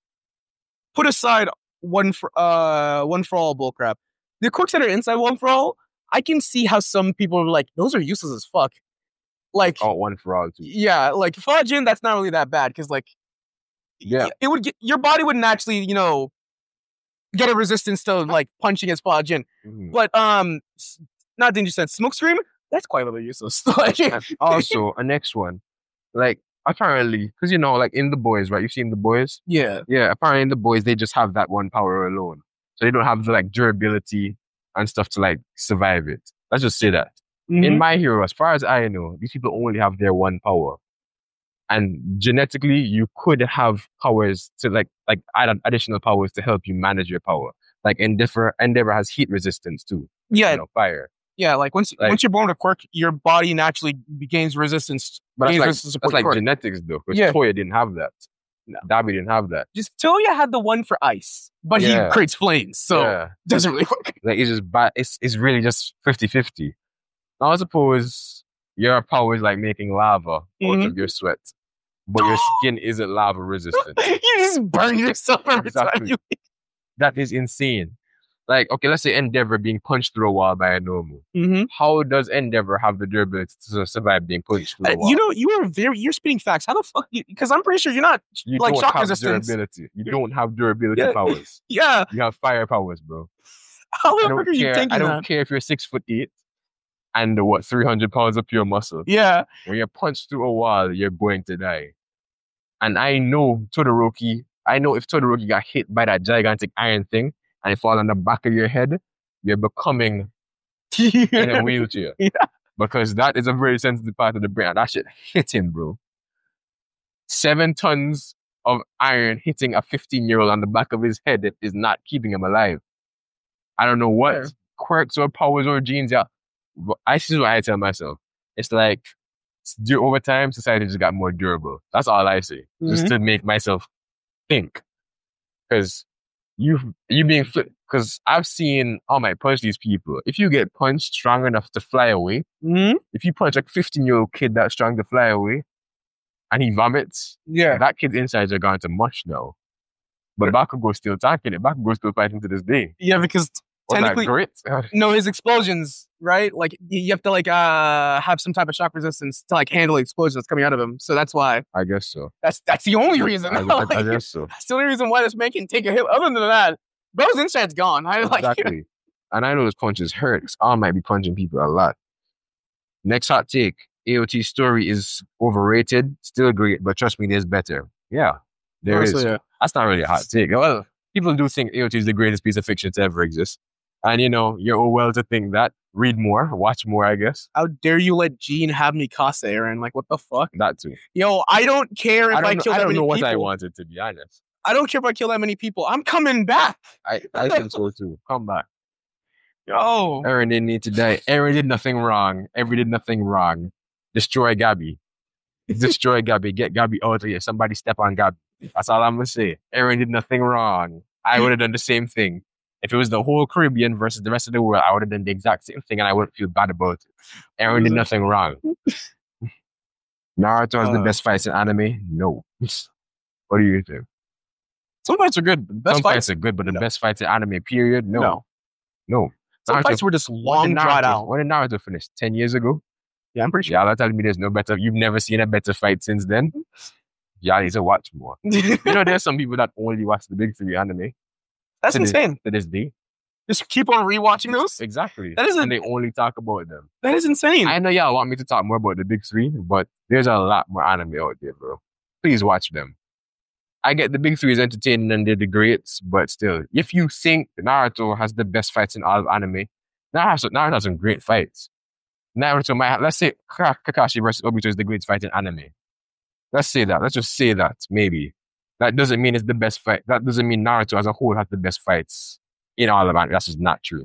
B: Put aside one for uh one for all bullcrap. The quirks that are inside one for all, I can see how some people are like, those are useless as fuck. Like
A: oh, one for all. Too.
B: Yeah, like Fudging, that's not really that bad because like
A: yeah,
B: it would get your body would naturally, you know, get a resistance to like punching as Fudging. Mm-hmm. But um, not Danger Sense, Smokescream, that's quite a little useless. Like,
A: also, a next one, like apparently, because you know, like in The Boys, right? You've seen The Boys?
B: Yeah,
A: yeah. Apparently, in The Boys, they just have that one power alone, so they don't have the like durability and stuff to like survive it. Let's just say that. Mm-hmm. In My Hero, as far as I know, these people only have their one power. And genetically, you could have powers to like like add additional powers to help you manage your power. Like Endeavor, Endeavor has heat resistance too.
B: Yeah,
A: you know, fire.
B: Yeah, like once like, once you're born with a quirk, your body naturally gains resistance.
A: But
B: gains
A: that's like,
B: resistance
A: that's like
B: quirk.
A: genetics though, because
B: yeah.
A: Toya didn't have that. No. Dabi didn't have that.
B: Just Toya had the one for ice, but yeah. he creates flames, so yeah. it doesn't really work.
A: Like it's just bad. It's it's really just fifty-fifty. Now I suppose your power is like making lava mm-hmm. out of your sweat. But your skin isn't lava resistant.
B: You just burn yourself every exactly. time you eat.
A: That is insane. Like, okay, let's say Endeavor being punched through a wall by a normal.
B: Mm-hmm.
A: How does Endeavor have the durability to survive being punched through a wall?
B: Uh, you know, you are very, you're spitting facts. How the fuck? Because I'm pretty sure you're not
A: you
B: like
A: don't
B: shock
A: have
B: resistance.
A: Durability. You don't have durability
B: yeah.
A: powers.
B: Yeah.
A: You have fire powers, bro.
B: How the fuck are you
A: care,
B: thinking
A: I don't
B: that?
A: care if you're six foot eight and what, three hundred pounds of pure muscle.
B: Yeah.
A: When you're punched through a wall, you're going to die. And I know Todoroki, I know if Todoroki got hit by that gigantic iron thing and it fall on the back of your head, you're becoming in a wheelchair.
B: Yeah.
A: Because that is a very sensitive part of the brain. And that shit hit him, bro. Seven tons of iron hitting a fifteen-year-old on the back of his head is not keeping him alive. I don't know what yeah. quirks or powers or genes. Yeah, I this is what I tell myself. It's like over time, society just got more durable. That's all I say, mm-hmm. just to make myself think. Because you you being because I've seen oh my punch these people. If you get punched strong enough to fly away,
B: mm-hmm.
A: if you punch like a fifteen-year-old kid that's strong to fly away, and he vomits,
B: yeah,
A: that kid's insides are gone to mush now. But Bakugo's still attacking it. Bakugo's still fighting to this day.
B: Yeah, because technically,
A: great?
B: no, his explosions, right? Like you have to like uh have some type of shock resistance to like handle the explosions that's coming out of him. So that's why.
A: I guess so.
B: That's that's the only reason.
A: I,
B: like,
A: I, I guess so.
B: That's the only reason why this man can take a hit. Other than that, bro's inside's gone. I like
A: exactly. And I know his punches hurt. Because I might be punching people a lot. Next hot take. A O T's story is overrated. Still great, but trust me, there's better. Yeah, there Honestly, is. Yeah. That's not really a hot take. Well, people do think A O T is the greatest piece of fiction to ever exist. And, you know, you're all well to think that. Read more, watch more, I guess.
B: How dare you let Jean have Mikasa, Aaron? Like, what the fuck?
A: That too.
B: Yo, I don't care if I, I kill
A: know,
B: that
A: I don't
B: many
A: know what
B: people.
A: I wanted, to be honest.
B: I don't care if I kill that many people. I'm coming back.
A: I, I think so too. Come back.
B: Yo.
A: Aaron didn't need to die. Aaron did nothing wrong. Aaron did nothing wrong. Destroy Gabi. Destroy Gabi. Get Gabi out of here. Somebody step on Gabi. That's all I'm going to say. Aaron did nothing wrong. I would have done the same thing. If it was the whole Caribbean versus the rest of the world, I would have done the exact same thing and I wouldn't feel bad about it. Aaron did nothing wrong. Naruto has uh, the best fights in anime? No. What do you think?
B: Some fights are good. But the best
A: Some
B: fights,
A: fights are good, but the no. best fights in anime, period? No. No. no.
B: Some Naruto, fights were just long dried out.
A: When did Naruto finish? ten years ago?
B: Yeah, I'm pretty sure.
A: Y'all are telling me there's no better. You've never seen a better fight since then? Y'all need to watch more. You know, there's some people that only watch the big three anime.
B: That's
A: to
B: insane.
A: This, to this day.
B: Just keep on rewatching those?
A: Exactly.
B: That is a,
A: and they only talk about them.
B: That is insane.
A: I know y'all want me to talk more about the big three, but there's a lot more anime out there, bro. Please watch them. I get the big three is entertaining and they're the greats, but still, if you think Naruto has the best fights in all of anime, Naruto, Naruto has some great fights. Naruto might have, let's say Kakashi versus Obito is the greatest fight in anime. Let's say that. Let's just say that, maybe. That doesn't mean it's the best fight. That doesn't mean Naruto as a whole has the best fights in all of that, that's just not true.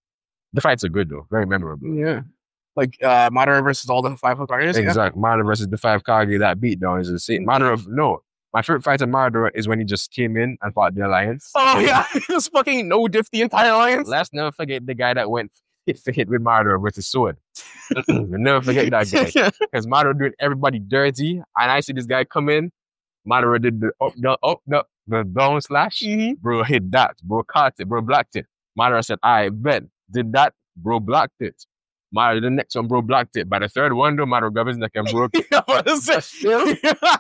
A: The fights are good though, very memorable.
B: Yeah. Like uh Madara versus all the five Hokages. Yeah.
A: Exactly. Madara versus the five Kage, that beatdown is insane. Madara, no. My favorite fight of Madara is when he just came in and fought the Alliance.
B: Oh yeah, he was fucking no diff the entire alliance.
A: Let's never forget the guy that went hit for hit with Madara with his sword. We'll never forget that guy. Because Madara doing everybody dirty, and I see this guy come in. Madara did the up, the up, the, the down slash.
B: Mhm.
A: Bro hit that. Bro caught it. Bro blocked it. Madara said, I bet. Did that. Bro blocked it. Madara did the next one. Bro blocked it. By the third one, though, Madara grabbed his neck and broke it. Still,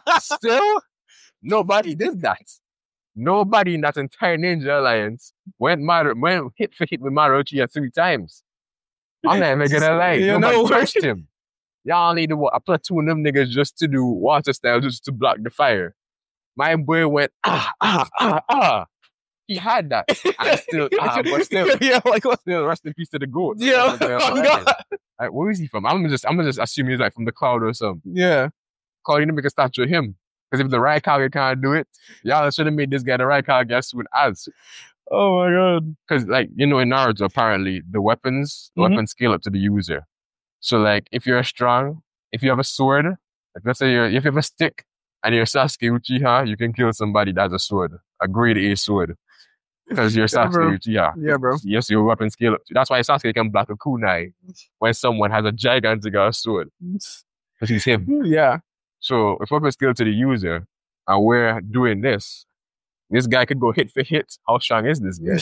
A: still, nobody did that. Nobody in that entire Ninja Alliance went Madara, went hit for hit with Madara Uchiha three times. I'm not even gonna lie.
B: Yeah,
A: Nobody
B: no.
A: touched him. Y'all need to, a platoon of them niggas just to do water style, just to block the fire. My boy went, ah, ah, ah, ah. He had that. And still, ah, but still,
B: yeah, like what?
A: still, rest in peace to the goat.
B: Yeah. Oh, God.
A: Like, where is he from? I'm gonna just, I'm gonna just assume he's like from the cloud or something.
B: Yeah.
A: Call you to make a statue of him. Because if the Raikage can't do it, y'all should have made this guy the Raikage as soon as.
B: Oh my god.
A: Because, like, you know, in Naruto, apparently, the weapons, the
B: Mhm.
A: weapons scale up to the user. So, like, if you're strong, if you have a sword, like, let's say you're, if you have a stick and you're Sasuke Uchiha, you can kill somebody that has a sword, a grade A sword. Because you're
B: Yeah,
A: Sasuke
B: bro.
A: Uchiha.
B: Yeah, bro.
A: Yes, your weapon scale up. That's why Sasuke can block a kunai when someone has a gigantic ass sword. Because he's him.
B: Yeah.
A: So, if weapon scale to the user, and we're doing this, this guy could go hit for hit. How strong is this guy?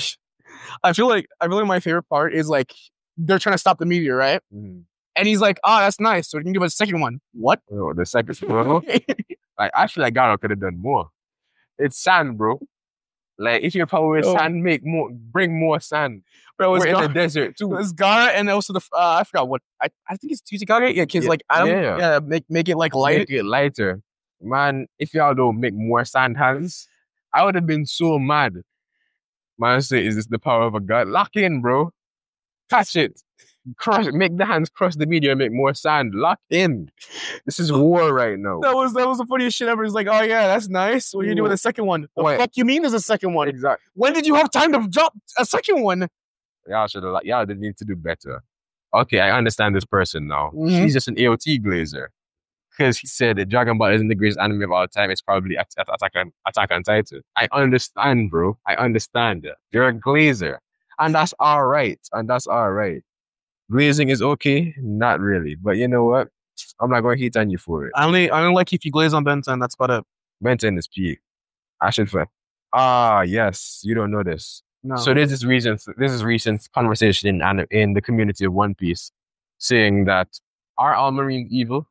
B: I feel like I feel like my favorite part is like they're trying to stop the meteor, right?
A: Mm-hmm.
B: And he's like, "Oh, that's nice. So we can give us a second one." What?
A: Oh, the second, bro. Like, I feel like Garo could have done more. It's sand, bro. Like, if your power is
B: Yo.
A: sand, make more, bring more sand.
B: Bro,
A: We're
B: it's
A: in the
B: Gara,
A: desert too.
B: it's Gara and also the uh, I forgot what I, I think it's Tsuchikage. Yeah, kids
A: Yeah,
B: like Adam.
A: yeah.
B: Yeah. make make it like light.
A: Make it lighter, man. If y'all don't make more sand hands, I would have been so mad. Man, say, is this the power of a god? Lock in, bro. Catch it. Crush. Make the hands crush the meteor. Make more sand. Lock in. This is war right now.
B: That was that was the funniest shit ever. It's like, oh yeah, that's nice. What are you doing with the second one? The
A: Wait.
B: fuck you mean there's a second one?
A: Exactly.
B: When did you have time to drop a second one?
A: Y'all should have. Like, y'all did need to do better. Okay, I understand this person now.
B: Mhm.
A: He's just an A O T glazer. Because he said that Dragon Ball isn't the greatest anime of all time. It's probably At- At- Attack on, Attack on Titan. I understand, bro. I understand. You're a glazer. And that's all right. And that's all right. Glazing is okay? Not really. But you know what? I'm not going to hate on you for it.
B: I only I only like if you glaze on Benton. That's about it.
A: Benton is peak. I should say. Ah, yes. You don't know this.
B: No.
A: So there's this recent, this is recent conversation in an- in the community of One Piece saying that are all Marines evil?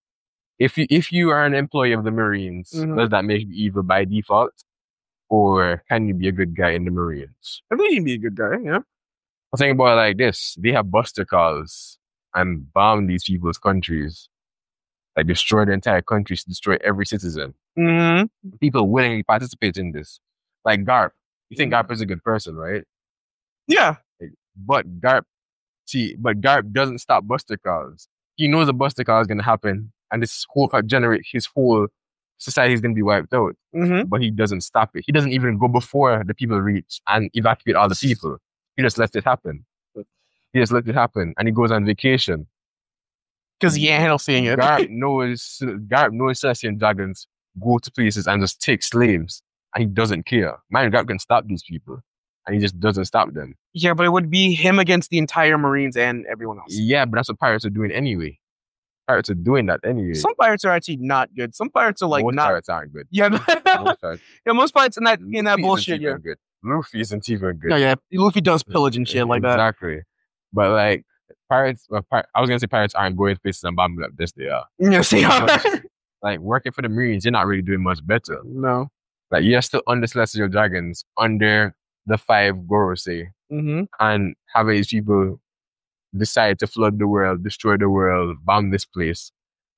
A: If you if you are an employee of the Marines,
B: Mhm.
A: does that make you evil by default, or can you be a good guy in the Marines?
B: I think he'd be a good guy. Yeah.
A: I think about it like this: they have buster calls and bomb these people's countries, like destroy the entire countries, destroy every citizen.
B: Mm-hmm.
A: People willingly participate in this. Like Garp, you think Garp is a good person, right?
B: Yeah.
A: But Garp, see, but Garp doesn't stop buster calls. He knows a buster call is gonna happen, and this whole generate his whole society is gonna be wiped out.
B: Mm-hmm.
A: But he doesn't stop it. He doesn't even go before the people reach and evacuate all the people. He just lets it happen. He just lets it happen, and he goes on vacation.
B: Because he can't handle seeing it.
A: Garp knows Garp knows Celestial dragons go to places and just take slaves, and he doesn't care. Man, Garp can stop these people, and he just doesn't stop them.
B: Yeah, but it would be him against the entire Marines and everyone else.
A: Yeah, but that's what pirates are doing anyway. Pirates are doing that anyway.
B: Some pirates are actually not good. Some pirates are like
A: Most
B: not.
A: pirates aren't good.
B: Yeah,
A: Most pirates.
B: yeah. Most pirates in that in that
A: Luffy
B: bullshit.
A: isn't
B: Yeah.
A: even good. Luffy isn't even good.
B: Yeah, yeah. Luffy does pillage and shit like that.
A: Exactly. But like pirates, well, pir- I was gonna say pirates aren't going places and bombing up. This they are.
B: Yeah, see how?
A: Like working for the Marines, you're not really doing much better.
B: No.
A: Like you're still under Celestial Dragons, under the five Gorosei,
B: Mm-hmm.
A: and having these people decide to flood the world, destroy the world, bomb this place.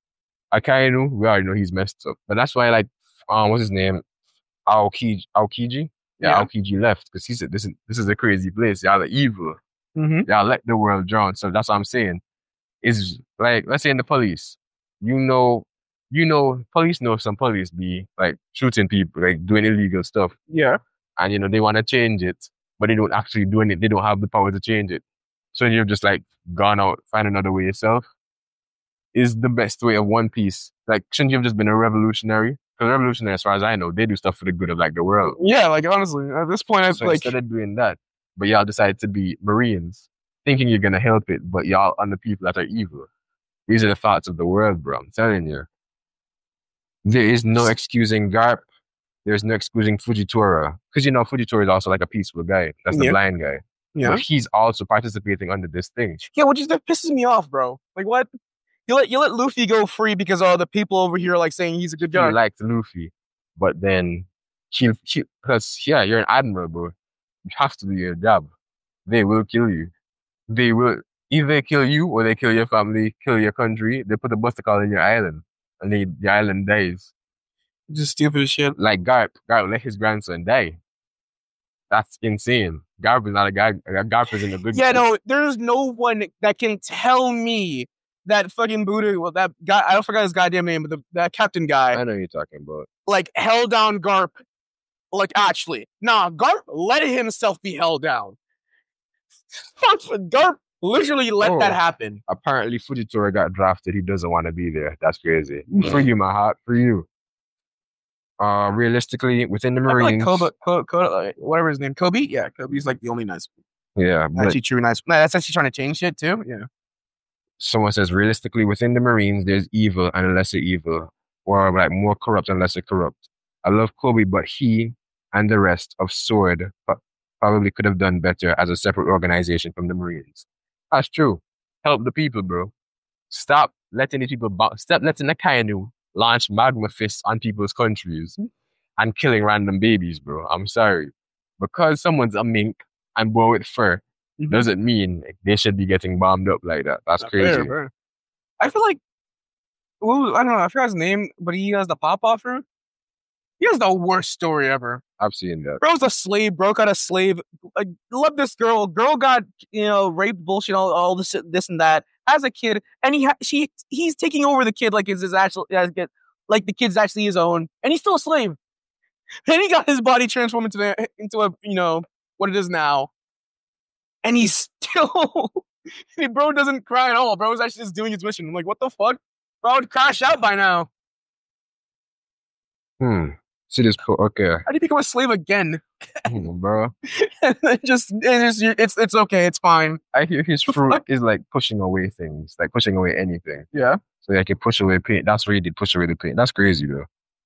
A: Akainu, we already know he's messed up. But that's why, like, um, what's his name? Aokiji. Aokiji? Yeah,
B: Yeah.
A: Aokiji left because he said, this is, this is a crazy place. Y'all are evil.
B: Mm-hmm.
A: Y'all let the world drown. So that's what I'm saying. Is like, let's say in the police, you know, you know, police know some police be like shooting people, like doing illegal stuff.
B: Yeah.
A: And, you know, they want to change it. but they don't actually do it. They don't have the power to change it. So you've just like gone out, find another way yourself. Is the best way of One Piece. Like, shouldn't you have just been a revolutionary? Because revolutionary, as far as I know, they do stuff for the good of like the world.
B: Yeah, like honestly, at this point, I
A: So
B: like
A: instead of doing that, but y'all decided to be Marines, thinking you're gonna help it, but y'all on the people that are evil. These are the thoughts of the world, bro. I'm telling you. There is no excusing Garp. There's no excusing Fujitora. Because you know Fujitora is also like a peaceful guy. That's the
B: Yeah.
A: blind guy.
B: yeah,
A: But he's also participating under this thing.
B: yeah, which is that pisses me off, bro. Like what? You let you let Luffy go free because all the people over here are like saying he's a good
A: He
B: guy.
A: liked Luffy, but then he, he, because yeah, you're an admiral, bro. You have to do your job. They will kill you. They will either kill you or they kill your family, kill your country. They put a buster in your island, and they, the island dies.
B: Just stupid as shit.
A: Like Garp, Garp let his grandson die. That's insane. Garp is not a guy. Garp isn't a good
B: Yeah,
A: guy.
B: no, there's no one that can tell me that fucking Buddha, well, that guy, I don't forget his goddamn name, but the, that captain guy,
A: I know you're talking about.
B: like, held down Garp. Like, actually, nah, Garp let himself be held down. Fuck, Garp literally let
A: Oh.
B: that happen.
A: Apparently, Fujitora got drafted. He doesn't want to be there. That's crazy. For you, my heart. For you. Uh, realistically, within the
B: I feel
A: Marines.
B: like Kobe, Kobe, Kobe, whatever his name, Kobe? Yeah, Kobe's like the only nice one.
A: Yeah, but
B: Actually, true nice. Nah, that's actually trying to change shit, too. Yeah.
A: someone says realistically within the Marines, there's evil and lesser evil, or like more corrupt and lesser corrupt. I love Kobe, but he and the rest of Sword probably could have done better as a separate organization from the Marines. That's true. Help the people, bro. Stop letting the people, bo- stop letting the Kainu launch magma fists on people's countries and killing random babies, bro. I'm sorry. Because someone's a mink and born with fur, doesn't mean they should be getting bombed up like that. That's
B: Not
A: crazy.
B: fair, bro. I feel like, well, I don't know, I forgot his name, but he has the pop offer. He has the worst story ever.
A: I've seen that.
B: Bro's a slave, bro got a slave. I love this girl. Girl got, you know, raped, bullshit, all, all this, this and that as a kid, and he, ha- she, he's taking over the kid like it's his actual, like the kid's actually his own, and he's still a slave. And he got his body transformed into the, into a, you know, what it is now, and he's still, bro doesn't cry at all. Bro is actually just doing his mission. I'm like, what the fuck? Bro would crash out by now.
A: Hmm. See this? Po- okay,
B: How do you become a slave again?
A: Hmm, bro.
B: It just, it's, just, it's, it's okay. It's fine.
A: I hear his fruit is like pushing away things, like pushing away anything.
B: Yeah.
A: So I can push away pain. That's what he did, push away the pain. That's crazy, bro.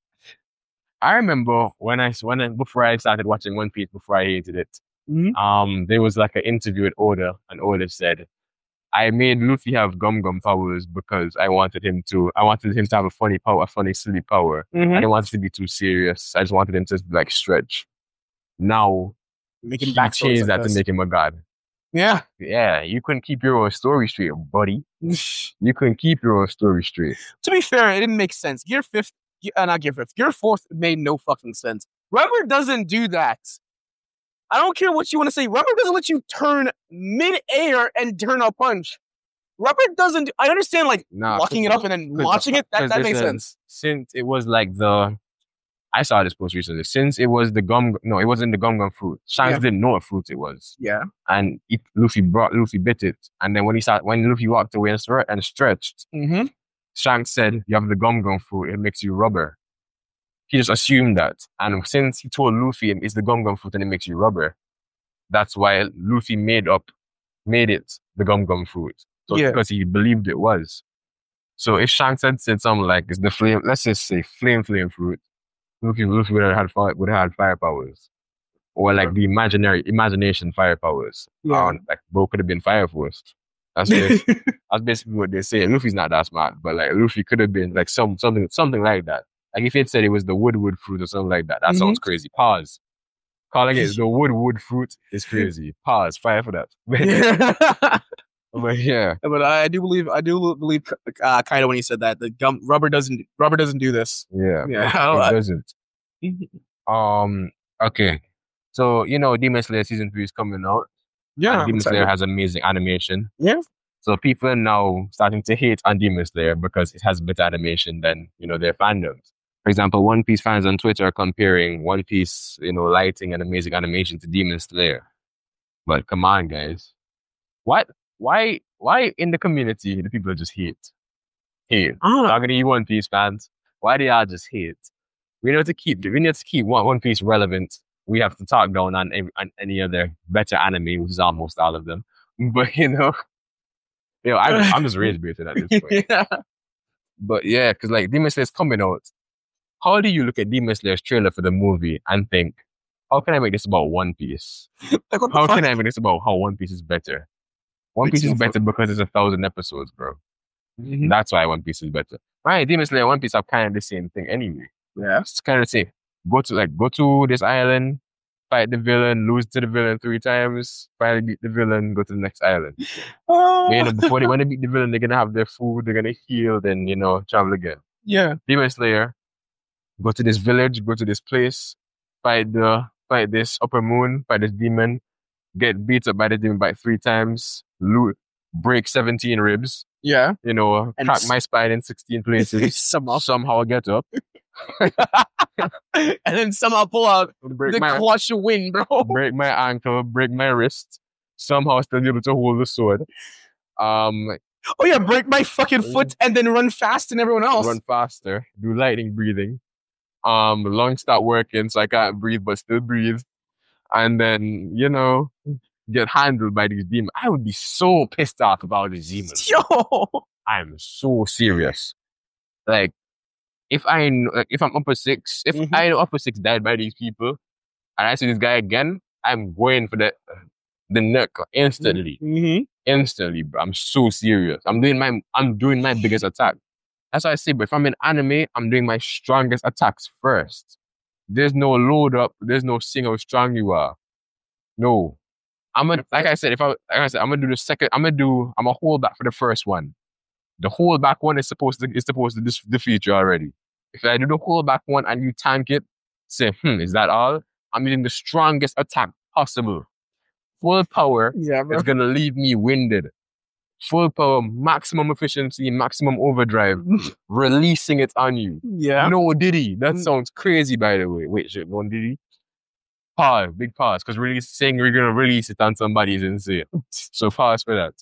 A: I remember when I when I, before I started watching One Piece, before I hated it.
B: Mm-hmm.
A: Um, there was like an interview with Oda, and Oda said, "I made Luffy have gum gum powers because I wanted him to. I wanted him to have a funny power, a funny silly power.
B: Mm-hmm.
A: I didn't want it to be too serious. I just wanted him to like stretch. Now,
B: Making
A: he
B: backstories
A: changed
B: like
A: that
B: this.
A: to make him a god.
B: Yeah.
A: Yeah, you couldn't keep your own story straight, buddy. You couldn't keep your own story straight.
B: To be fair, it didn't make sense. Gear fifth, uh, not Gear fifth, Gear fourth made no fucking sense. Rubber doesn't do that. I don't care what you want to say. Rubber doesn't let you turn mid-air and turn a punch. Rubber doesn't. Do, I understand, like
A: Nah,
B: locking it up and then launching it. That,
A: 'cause
B: that makes
A: listen,
B: sense.
A: Since it was like the, I saw this post recently. Since it was the gum, no, it wasn't the gum gum fruit. Shanks
B: Yeah.
A: didn't know what fruit it was,
B: Yeah.
A: and it, Luffy brought Luffy bit it, and then when he started, when Luffy walked away and, stre- and stretched,
B: Mm-hmm.
A: Shanks said, "You have the gum gum fruit. It makes you rubber." He just assumed that, and since he told Luffy it's the gum gum fruit and it makes you rubber, that's why Luffy made up, made it the gum gum fruit. So
B: Yeah.
A: because he believed it was. So if Shanks had said something like it's the flame, let's just say flame flame fruit, Luffy, Luffy would have had fire, would have had fire powers, or like the imaginary imagination fire powers.
B: Yeah.
A: Um, like Bro could have been Fire Force. That's basically, that's basically what they say. Luffy's not that smart, but like Luffy could have been like some something something like that. Like if he had said it was the wood wood fruit or something like that, that
B: Mhm.
A: sounds crazy. Pause. Calling it the wood wood fruit is crazy. Pause. Fire for that. But yeah,
B: But I do believe I do believe uh, Kaido when he said that the gum rubber doesn't rubber doesn't do this.
A: yeah,
B: Yeah.
A: it doesn't. Um. Okay. So you know, Demon Slayer season three is coming out.
B: Yeah.
A: And Demon Slayer has amazing animation.
B: Yeah.
A: So people are now starting to hate on Demon Slayer because it has better animation than, you know, their fandoms. For example, One Piece fans on Twitter are comparing One Piece, you know, lighting and amazing animation to Demon Slayer. But come on, guys. What? Why? Why in the community the people just hate? Hate.
B: I don't know.
A: Talking to you One Piece fans. Why do y'all just hate? We need to keep. We need to keep One, One Piece relevant. We have to talk down on, every, on any other better anime, which is almost all of them. But you know, you know, I'm, I'm just rage baited at this point.
B: Yeah.
A: But yeah, because like Demon Slayer's coming out. How do you look at Demon Slayer's trailer for the movie and think, how can I make this about One Piece?
B: Like, what the
A: How
B: fuck?
A: can I make this about how One Piece is better? One
B: It's
A: Piece is
B: so
A: better because it's a thousand episodes, bro.
B: Mhm.
A: That's why One Piece is better. Right, Demon Slayer and One Piece are kind of the same thing anyway.
B: Yeah.
A: It's kind of the same. Go to like go to this island, fight the villain, lose to the villain three times, finally beat the villain, go to the next island.
B: Oh.
A: But, you know, before they when they beat the villain, they're gonna have their food, they're gonna heal, then you know, travel again.
B: Yeah.
A: Demon Slayer, go to this village, go to this place, fight the fight this upper moon, fight this demon, get beat up by the demon by three times, loot, break seventeen ribs,
B: Yeah.
A: you know,
B: And
A: crack
B: s-
A: my spine in sixteen places,
B: somehow.
A: somehow get up,
B: And then somehow pull out
A: break
B: the
A: my
B: clutch of wind, bro.
A: break my ankle, break my wrist, somehow still be able to hold the sword. Um,
B: Oh yeah, break my fucking foot and then run fast than everyone else.
A: run faster, do lightning breathing. Um, lungs stop working, so I can't breathe, but still breathe. And then, you know, get handled by these demons. I would be so pissed off about these demons.
B: Yo.
A: I'm so serious. Like, if I know, like, if I'm upper six, if
B: Mhm.
A: I know upper six died by these people, and I see this guy again, I'm going for the the neck instantly,
B: Mm-hmm.
A: instantly, bro. I'm so serious. I'm doing my, I'm doing my biggest attack. That's what I say. But if I'm in anime, I'm doing my strongest attacks first. There's no load up. There's no seeing how strong you are. No, I'm gonna, like I said, if I, like I said, I'm gonna do the second. I'm gonna do. I'm gonna hold back for the first one. The hold back one is supposed to is supposed to dis- defeat you already. If I do the hold back one and you tank it, say, hmm, is that all? I'm using the strongest attack possible. Full power
B: Yeah, bro.
A: is gonna leave me winded. Full power, maximum efficiency, maximum overdrive, releasing it on you.
B: Yeah.
A: No Diddy. That
B: Mm.
A: sounds crazy, by the way. Wait, shit, no Diddy? Pause, big pause, because release saying we're gonna release it on somebody is insane. So pause for that.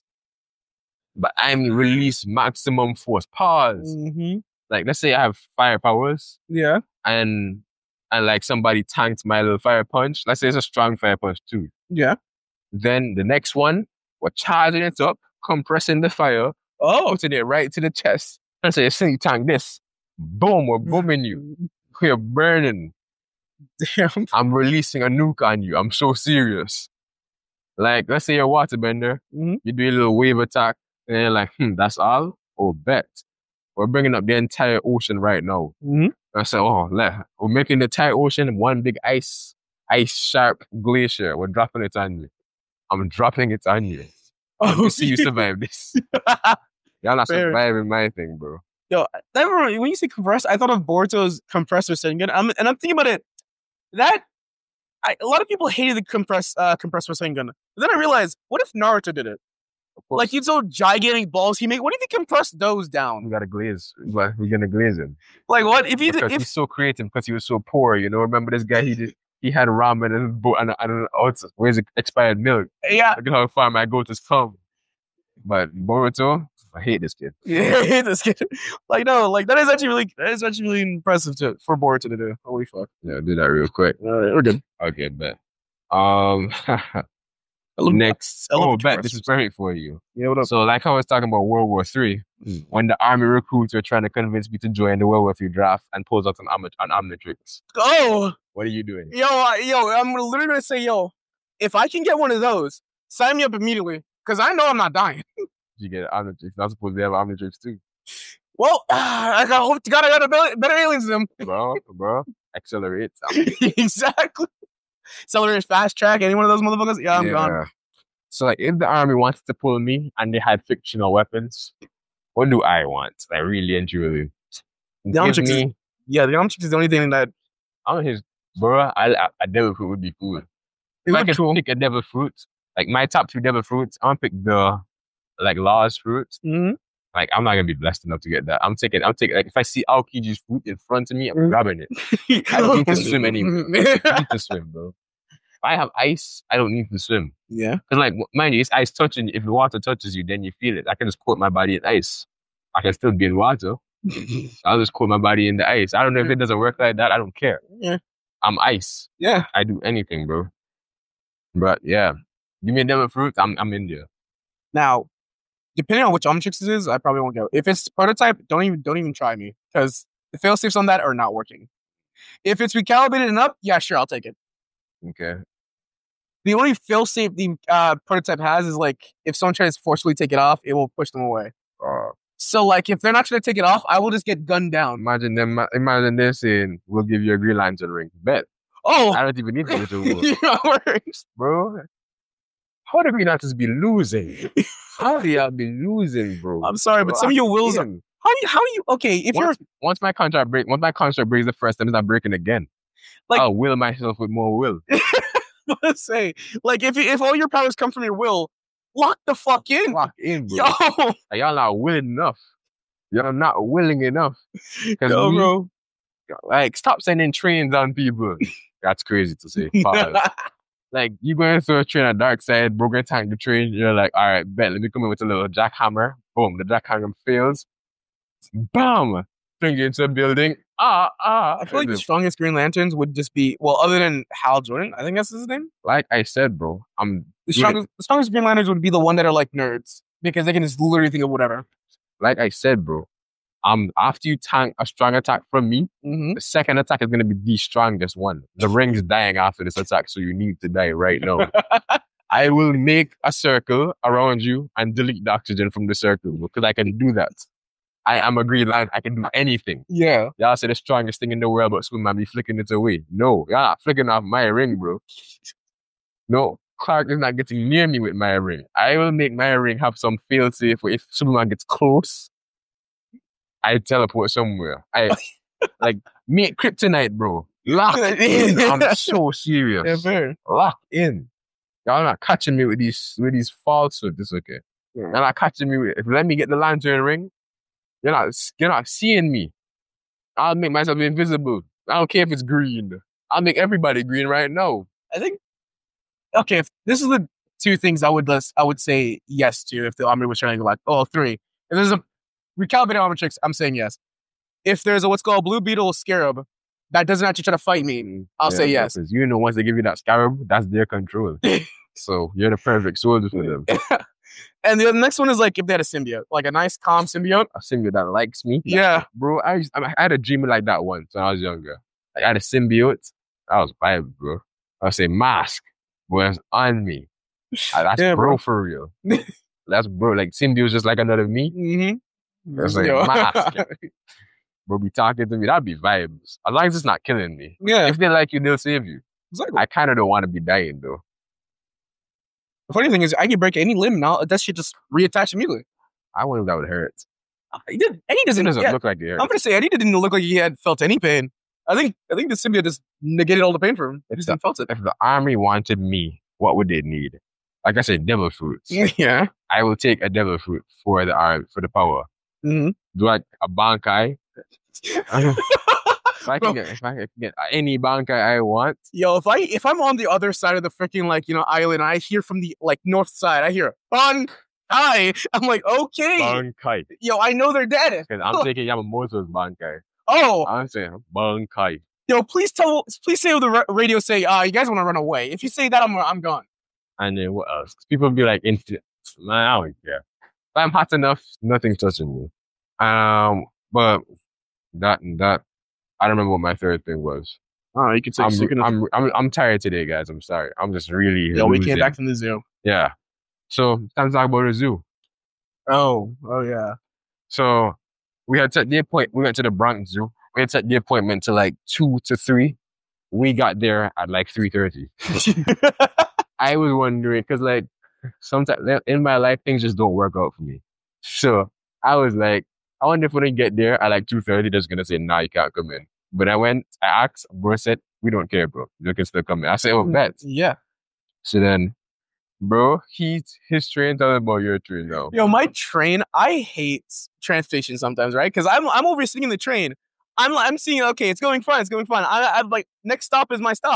A: But I'm release maximum force. Pause.
B: Mm-hmm.
A: Like, let's say I have fire powers
B: Yeah.
A: and and like somebody tanked my little fire punch. Let's say it's a strong fire punch too.
B: Yeah.
A: Then the next one, we're charging it up, compressing the fire,
B: Oh.
A: putting it right to the chest. And say, so you tank this. Boom, we're booming you. You're burning.
B: Damn.
A: I'm releasing a nuke on you. I'm so serious. Like, let's say you're a waterbender,
B: Mhm.
A: you do a little wave attack, and you're like, hmm, that's all? Oh, bet. We're bringing up the entire ocean right now.
B: Mm-hmm.
A: I said, oh, le- we're making the entire ocean one big ice, ice sharp glacier. We're dropping it on you. I'm dropping it on you. Let me see you survive this. Y'all not
B: Fair.
A: surviving my thing, bro.
B: Yo, that, when you say compressed, I thought of Boruto's compressor Sengun. I'm, and I'm thinking about it. That I, a lot of people hated the compress uh, compressor Sengun. But then I realized, what if Naruto did it?
A: Of course,
B: Like he's so gigantic balls he make. What if he compressed those down?
A: we gotta glaze. But we're gonna glaze him.
B: Like what if he did?
A: Because
B: If
A: he's so creative because he was so poor, you know. Remember this guy? He did. He had ramen and bo- and and oh, where's the expired milk?
B: yeah,
A: Look at how far my goat has come. But Boruto, I hate this kid.
B: yeah, I hate this kid. Like no, like that is actually really that is actually really impressive to for Boruto to do. Holy fuck!
A: Yeah, do that real quick.
B: All right, we're good.
A: Okay, bet. Um,
B: I love-
A: next.
B: I love
A: Oh,
B: the
A: bet this is
B: compressors.
A: perfect for you.
B: Yeah, what up?
A: So, like I was talking about World War Three, when the army recruits were trying to convince me to join the World War Three draft and pulls out an, Omni- an Omnitrix.
B: Oh,
A: What are you doing?
B: yo, I- yo, I'm literally gonna say, yo, if I can get one of those, sign me up immediately, cause I know I'm not dying.
A: You get an Omnitrix. Not supposed to have an Omnitrix too,
B: Well, I got hope to God I got a better, better aliens than
A: bro. Bro, accelerate.
B: them. Exactly. Accelerate, fast track, any one of those motherfuckers. Yeah, I'm gone.
A: So, like, if the army wanted to pull me and they had fictional weapons, what do I want? Like, really and truly,
B: The
A: give
B: Omnitrix is-
A: me.
B: Yeah, the Omnitrix is the only thing that
A: I'm his bro. I, I, a devil fruit would be cool.
B: it
A: If I
B: would
A: could
B: cool.
A: pick a devil fruit, like my top three devil fruits, I'm gonna pick the like Law's fruit.
B: Mhm.
A: Like I'm not gonna be blessed enough to get that. I'm taking. I'm taking. Like if I see Aokiji's fruit in front of me, I'm
B: Mhm.
A: grabbing it. I don't need to swim anyway. I need to swim, bro. I have ice, I don't need to swim.
B: Yeah.
A: Because, like, mind you, it's ice touching. If the water touches you, then you feel it. I can just coat my body in ice. I can still be in water. I'll just coat my body in the ice. I don't know if it doesn't work like that. I don't care.
B: Yeah.
A: I'm ice.
B: Yeah.
A: I do anything, bro. But yeah, give me a devil fruit. I'm I'm in there.
B: Now, depending on which Omnitrix this is, I probably won't go. If it's prototype, don't even don't even try me because the fail safes on that are not working. If it's recalibrated and up, yeah, sure, I'll take it.
A: Okay.
B: The only fail safe the uh, prototype has is like if someone tries to forcefully take it off, it will push them away.
A: Uh,
B: So like if they're not trying to take it off, I will just get gunned down.
A: imagine them. Imagine them saying, "We'll give you a Green Lantern ring." Bet.
B: Oh,
A: I don't even need to go to war,
B: yeah, works.
A: bro. How do Green Lanterns be losing? How do y'all be losing, bro?
B: I'm sorry, but some of your wills. Are,
A: Damn.
B: how you how you okay? If
A: once,
B: you're
A: once my contract break, once my contract breaks the first time, it's not breaking again.
B: Like-
A: I'll will myself with more will.
B: let's say like if you- if all your powers come from your will, lock the fuck in.
A: Lock in, bro.
B: Yo,
A: Like, y'all not willing enough. Y'all not willing enough. 'Cause
B: yo,
A: we-
B: bro.
A: Like, stop sending trains on people. That's crazy to say. Pause. Like, you going through a train at dark side, broken tank the train, you're like, all right, bet, let me come in with a little jackhammer. Boom, the jackhammer fails. Bam! Fling you into a building. Ah, ah.
B: I feel like the strongest Green Lanterns would just be well, other than Hal Jordan, I think that's his name.
A: Like I said, bro, I'm
B: The
A: doing it-
B: strongest, the strongest Green Lanterns would be the one that are like nerds because they can just literally think of whatever.
A: like I said, bro. Um, after you tank a strong attack from me,
B: Mm-hmm.
A: the second attack is gonna be the strongest one. The ring's dying after this attack, so you need to die right now. I will make a circle around you and delete the oxygen from the circle because I can do that. I am a Green Lantern. I can do anything.
B: Yeah.
A: Y'all say the strongest thing in the world, but Superman be flicking it away. No, y'all not flicking off my ring, bro. No, Clark is not getting near me with my ring. I will make my ring have some fail safe where if Superman gets close, I teleport somewhere. I like make kryptonite, bro. Lock in. I'm so serious.
B: Yeah, fair.
A: Lock in. Y'all not catching me with these with these falsehoods. It's okay.
B: Yeah.
A: You're not catching me with if you let me get the lantern ring, you're not you're not seeing me. I'll make myself invisible. I don't care if it's green. I'll make everybody green right now.
B: I think okay, if this is the two things I would list, I would say yes to if the Omni was trying to go like, oh, three. If there's a recalibrated Omnitrix, I'm saying yes. If there's a what's called Blue Beetle Scarab that doesn't actually try to fight me, I'll say yes.
A: Because you know once they give you that scarab, that's their control. So you're the perfect soldier for them.
B: And the next one is like if they had a symbiote, like a nice calm symbiote.
A: A symbiote that likes me.
B: Yeah.
A: Bro, I, used, I had a dream like that once when I was younger. Like, I had a symbiote. That was vibe, bro. I would say mask was on me. Ah, that's
B: Yeah,
A: bro,
B: bro.
A: for real. That's bro. Like symbiote just like another me.
B: Mm-hmm.
A: It's like mask. Bro, be talking to me. That'd be vibes. As long as it's not killing me.
B: Yeah.
A: If they like you, they'll save you.
B: Exactly.
A: I kind of don't want to be dying though.
B: The funny thing is, I can break any limb now. That shit just reattach immediately.
A: I wonder if that would hurt.
B: He did. Eddie
A: It
B: doesn't.
A: doesn't
B: Yeah,
A: look like it hurts.
B: I'm gonna say Eddie didn't look like he had felt any pain. I think. I think the symbiote just negated all the pain for him. He just didn't felt it.
A: If the army wanted me, what would they need? Like I said, devil fruits.
B: Yeah.
A: I will take a devil fruit for the army, for the power.
B: Mm-hmm.
A: Do like a bankai. If I can get, if I can get any bankai I want,
B: Yo, if I if I'm on the other side of the freaking like you know island, I hear from the like north side, I hear Bon Kai. I'm like, okay,
A: bankai.
B: yo, I know they're dead.
A: Because I'm taking Yamamoto's bankai.
B: Oh,
A: I'm saying bankai.
B: yo, please tell, please say over the ra- radio, say, uh, you guys want to run away. If you say that, I'm I'm gone.
A: And then what else? People be like, into, man, I don't care. If I'm hot enough, nothing's touching me. Um, but that and that, I don't remember what my third thing was.
B: Oh, you could say.
A: I'm,
B: speaking of-
A: I'm, I'm, I'm tired today, guys. I'm sorry. I'm just really.
B: yo, we
A: losing.
B: came back from the zoo.
A: Yeah. So, time to talk about the zoo.
B: Oh, oh yeah.
A: So, we had set the appoint. We went to the Bronx Zoo. We had set the appointment to like two to three. We got there at like three thirty. I was wondering because like sometimes in my life things just don't work out for me. So I was like, I wonder if when I get there at like two thirty, they're just gonna say, "Nah, you can't come in." But I went, I asked, bro said, "We don't care, bro. You can still come in." I said, "Oh, bet."
B: Yeah.
A: So then, bro, he's his train. Tell him about your train now.
B: Yo, my train. I hate train stations sometimes, right? Because I'm I'm over sitting in the train. I'm I'm seeing okay, it's going fine, it's going fine. I, I'm like next stop is my stop.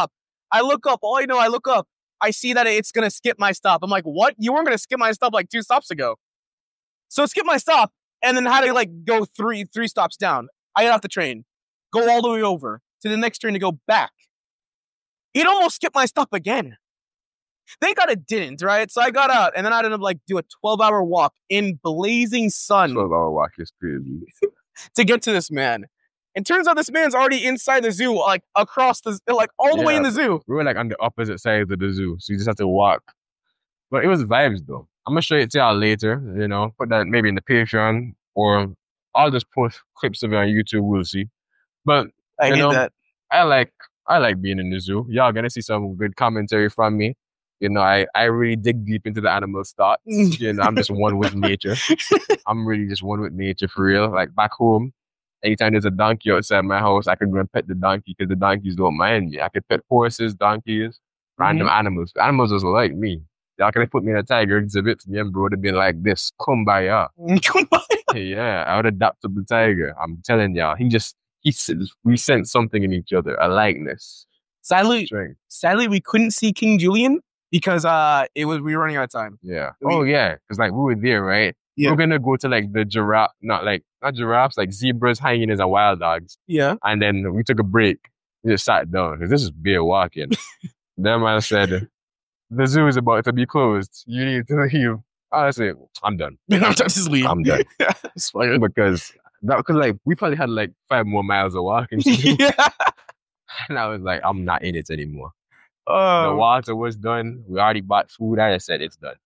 B: I look up. All I know, I look up. I see that it's going to skip my stop. I'm like, what? You weren't going to skip my stop like two stops ago. So skip my stop and then had to like go three three stops down. I get off the train, go all the way over to the next train to go back. It almost skipped my stop again. Thank God it didn't, right? So I got out and then I ended up like do a twelve-hour walk in blazing sun.
A: twelve-hour walk is crazy.
B: To get to this man. And turns out this man's already inside the zoo, like across the, like all the
A: Yeah,
B: way in the zoo.
A: We were like on the opposite sides of the zoo, so you just have to walk. But it was vibes though. I'm gonna show it to y'all later, you know, put that maybe in the Patreon or I'll just post clips of it on YouTube, we'll see. But
B: I
A: you
B: need
A: know,
B: that.
A: I like I like being in the zoo. Y'all gonna see some good commentary from me. You know, I, I really dig deep into the animal's thoughts. You know, I'm just one with nature. I'm really just one with nature for real. Like back home, anytime there's a donkey outside my house, I could go and pet the donkey because the donkeys don't mind me. I could pet horses, donkeys, random
B: Mhm.
A: animals. The animals just like me. Y'all could have put me in a tiger exhibit. Me and bro would have been like this. Kumbaya. Yeah, I would adapt to the tiger. I'm telling y'all. He just, he says, we sense something in each other. A likeness.
B: Sadly,
A: Strength.
B: sadly, we couldn't see King Julian because uh, it was we were running out of time.
A: Yeah.
B: We-
A: Oh, yeah. Because like we were there, right?
B: Yeah.
A: We're going to go to like the giraffe, not like, not giraffes, like zebras, hyenas, and wild dogs.
B: Yeah.
A: And then we took a break. We just sat down because this is beer walking. Then man said, the zoo is about to be closed. You need to leave. I said, I'm done.
B: I'm just leave.
A: I'm done.
B: It's fine.
A: Because that, cause like we probably had like five more miles of walking to do.
B: Yeah.
A: And I was like, I'm not in it anymore. The
B: Oh,
A: water was done. We already bought food. I just said it's done.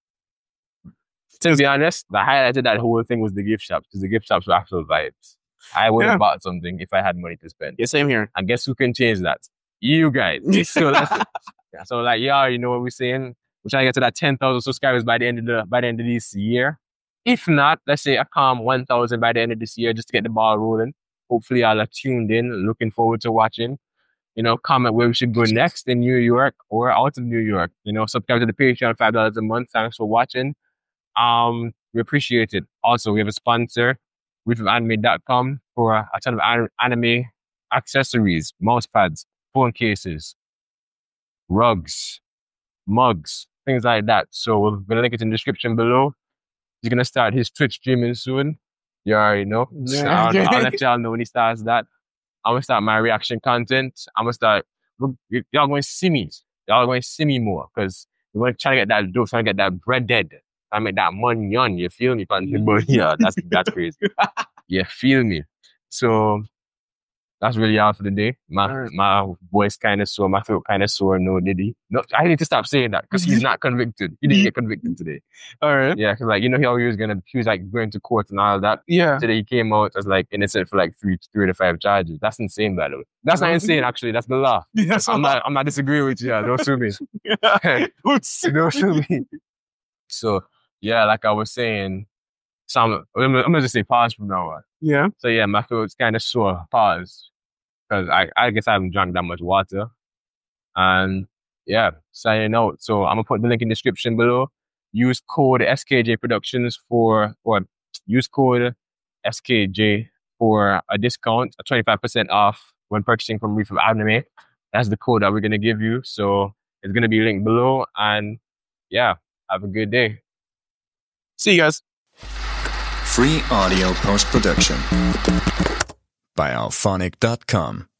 A: To be honest, the highlight of that whole thing was the gift shops because the gift shops were actual vibes. I would have
B: Yeah.
A: bought something if I had money to spend.
B: yeah, same here.
A: And guess who can change that? You guys. So that's yeah, so like yeah, you know what we're saying? We're trying to get to that ten thousand subscribers by the end of the by the end of this year. If not, let's say a calm one thousand by the end of this year just to get the ball rolling. Hopefully y'all are tuned in, looking forward to watching. You know, comment where we should go next in New York or out of New York. You know, subscribe to the Patreon, five dollars a month. Thanks for watching. Um, we appreciate it. Also, we have a sponsor, we from anime dot com for a ton of an- anime accessories, mouse pads, phone cases, rugs, mugs, things like that. So we're gonna link it in the description below. He's gonna start his Twitch streaming soon. You already know. So
B: Yeah.
A: I'll, I'll let y'all know when he starts that. I'm gonna start my reaction content. I'm gonna start. y- Y'all going to see me. Y'all going to see me more because we're gonna try to get that dough, trying to get that bread dead. I make that money on. You feel me, fam? But yeah, that's that's crazy. You feel me? So that's really all for the day. My
B: Alright.
A: my voice kind of sore. My throat kind of sore. No, did he? No, I need to stop saying that because he's not convicted. He didn't get convicted today.
B: All right.
A: Yeah, because like you know how he was gonna, he was like going to court and all that.
B: Yeah.
A: Today he came out as like innocent for like three, three to five charges. That's insane, by the way. That's not
B: Mhm.
A: insane, actually. That's the law.
B: Yes.
A: I'm not, I'm not disagreeing with you. Yeah, don't sue me. Don't sue me. So yeah, like I was saying, so I'm, I'm, I'm gonna just say pause from now on.
B: Yeah.
A: So yeah, my throat's kind of sore. Pause. Because I, I guess I haven't drank that much water. And yeah, signing out. So I'm gonna put the link in the description below. Use code S K J Productions for, or use code S K J for a discount, a twenty-five percent off when purchasing from Reef of Anime. That's the code that we're gonna give you. So it's gonna be linked below. And yeah, have a good day.
B: See you guys.
C: Free audio post production by alphonic dot com.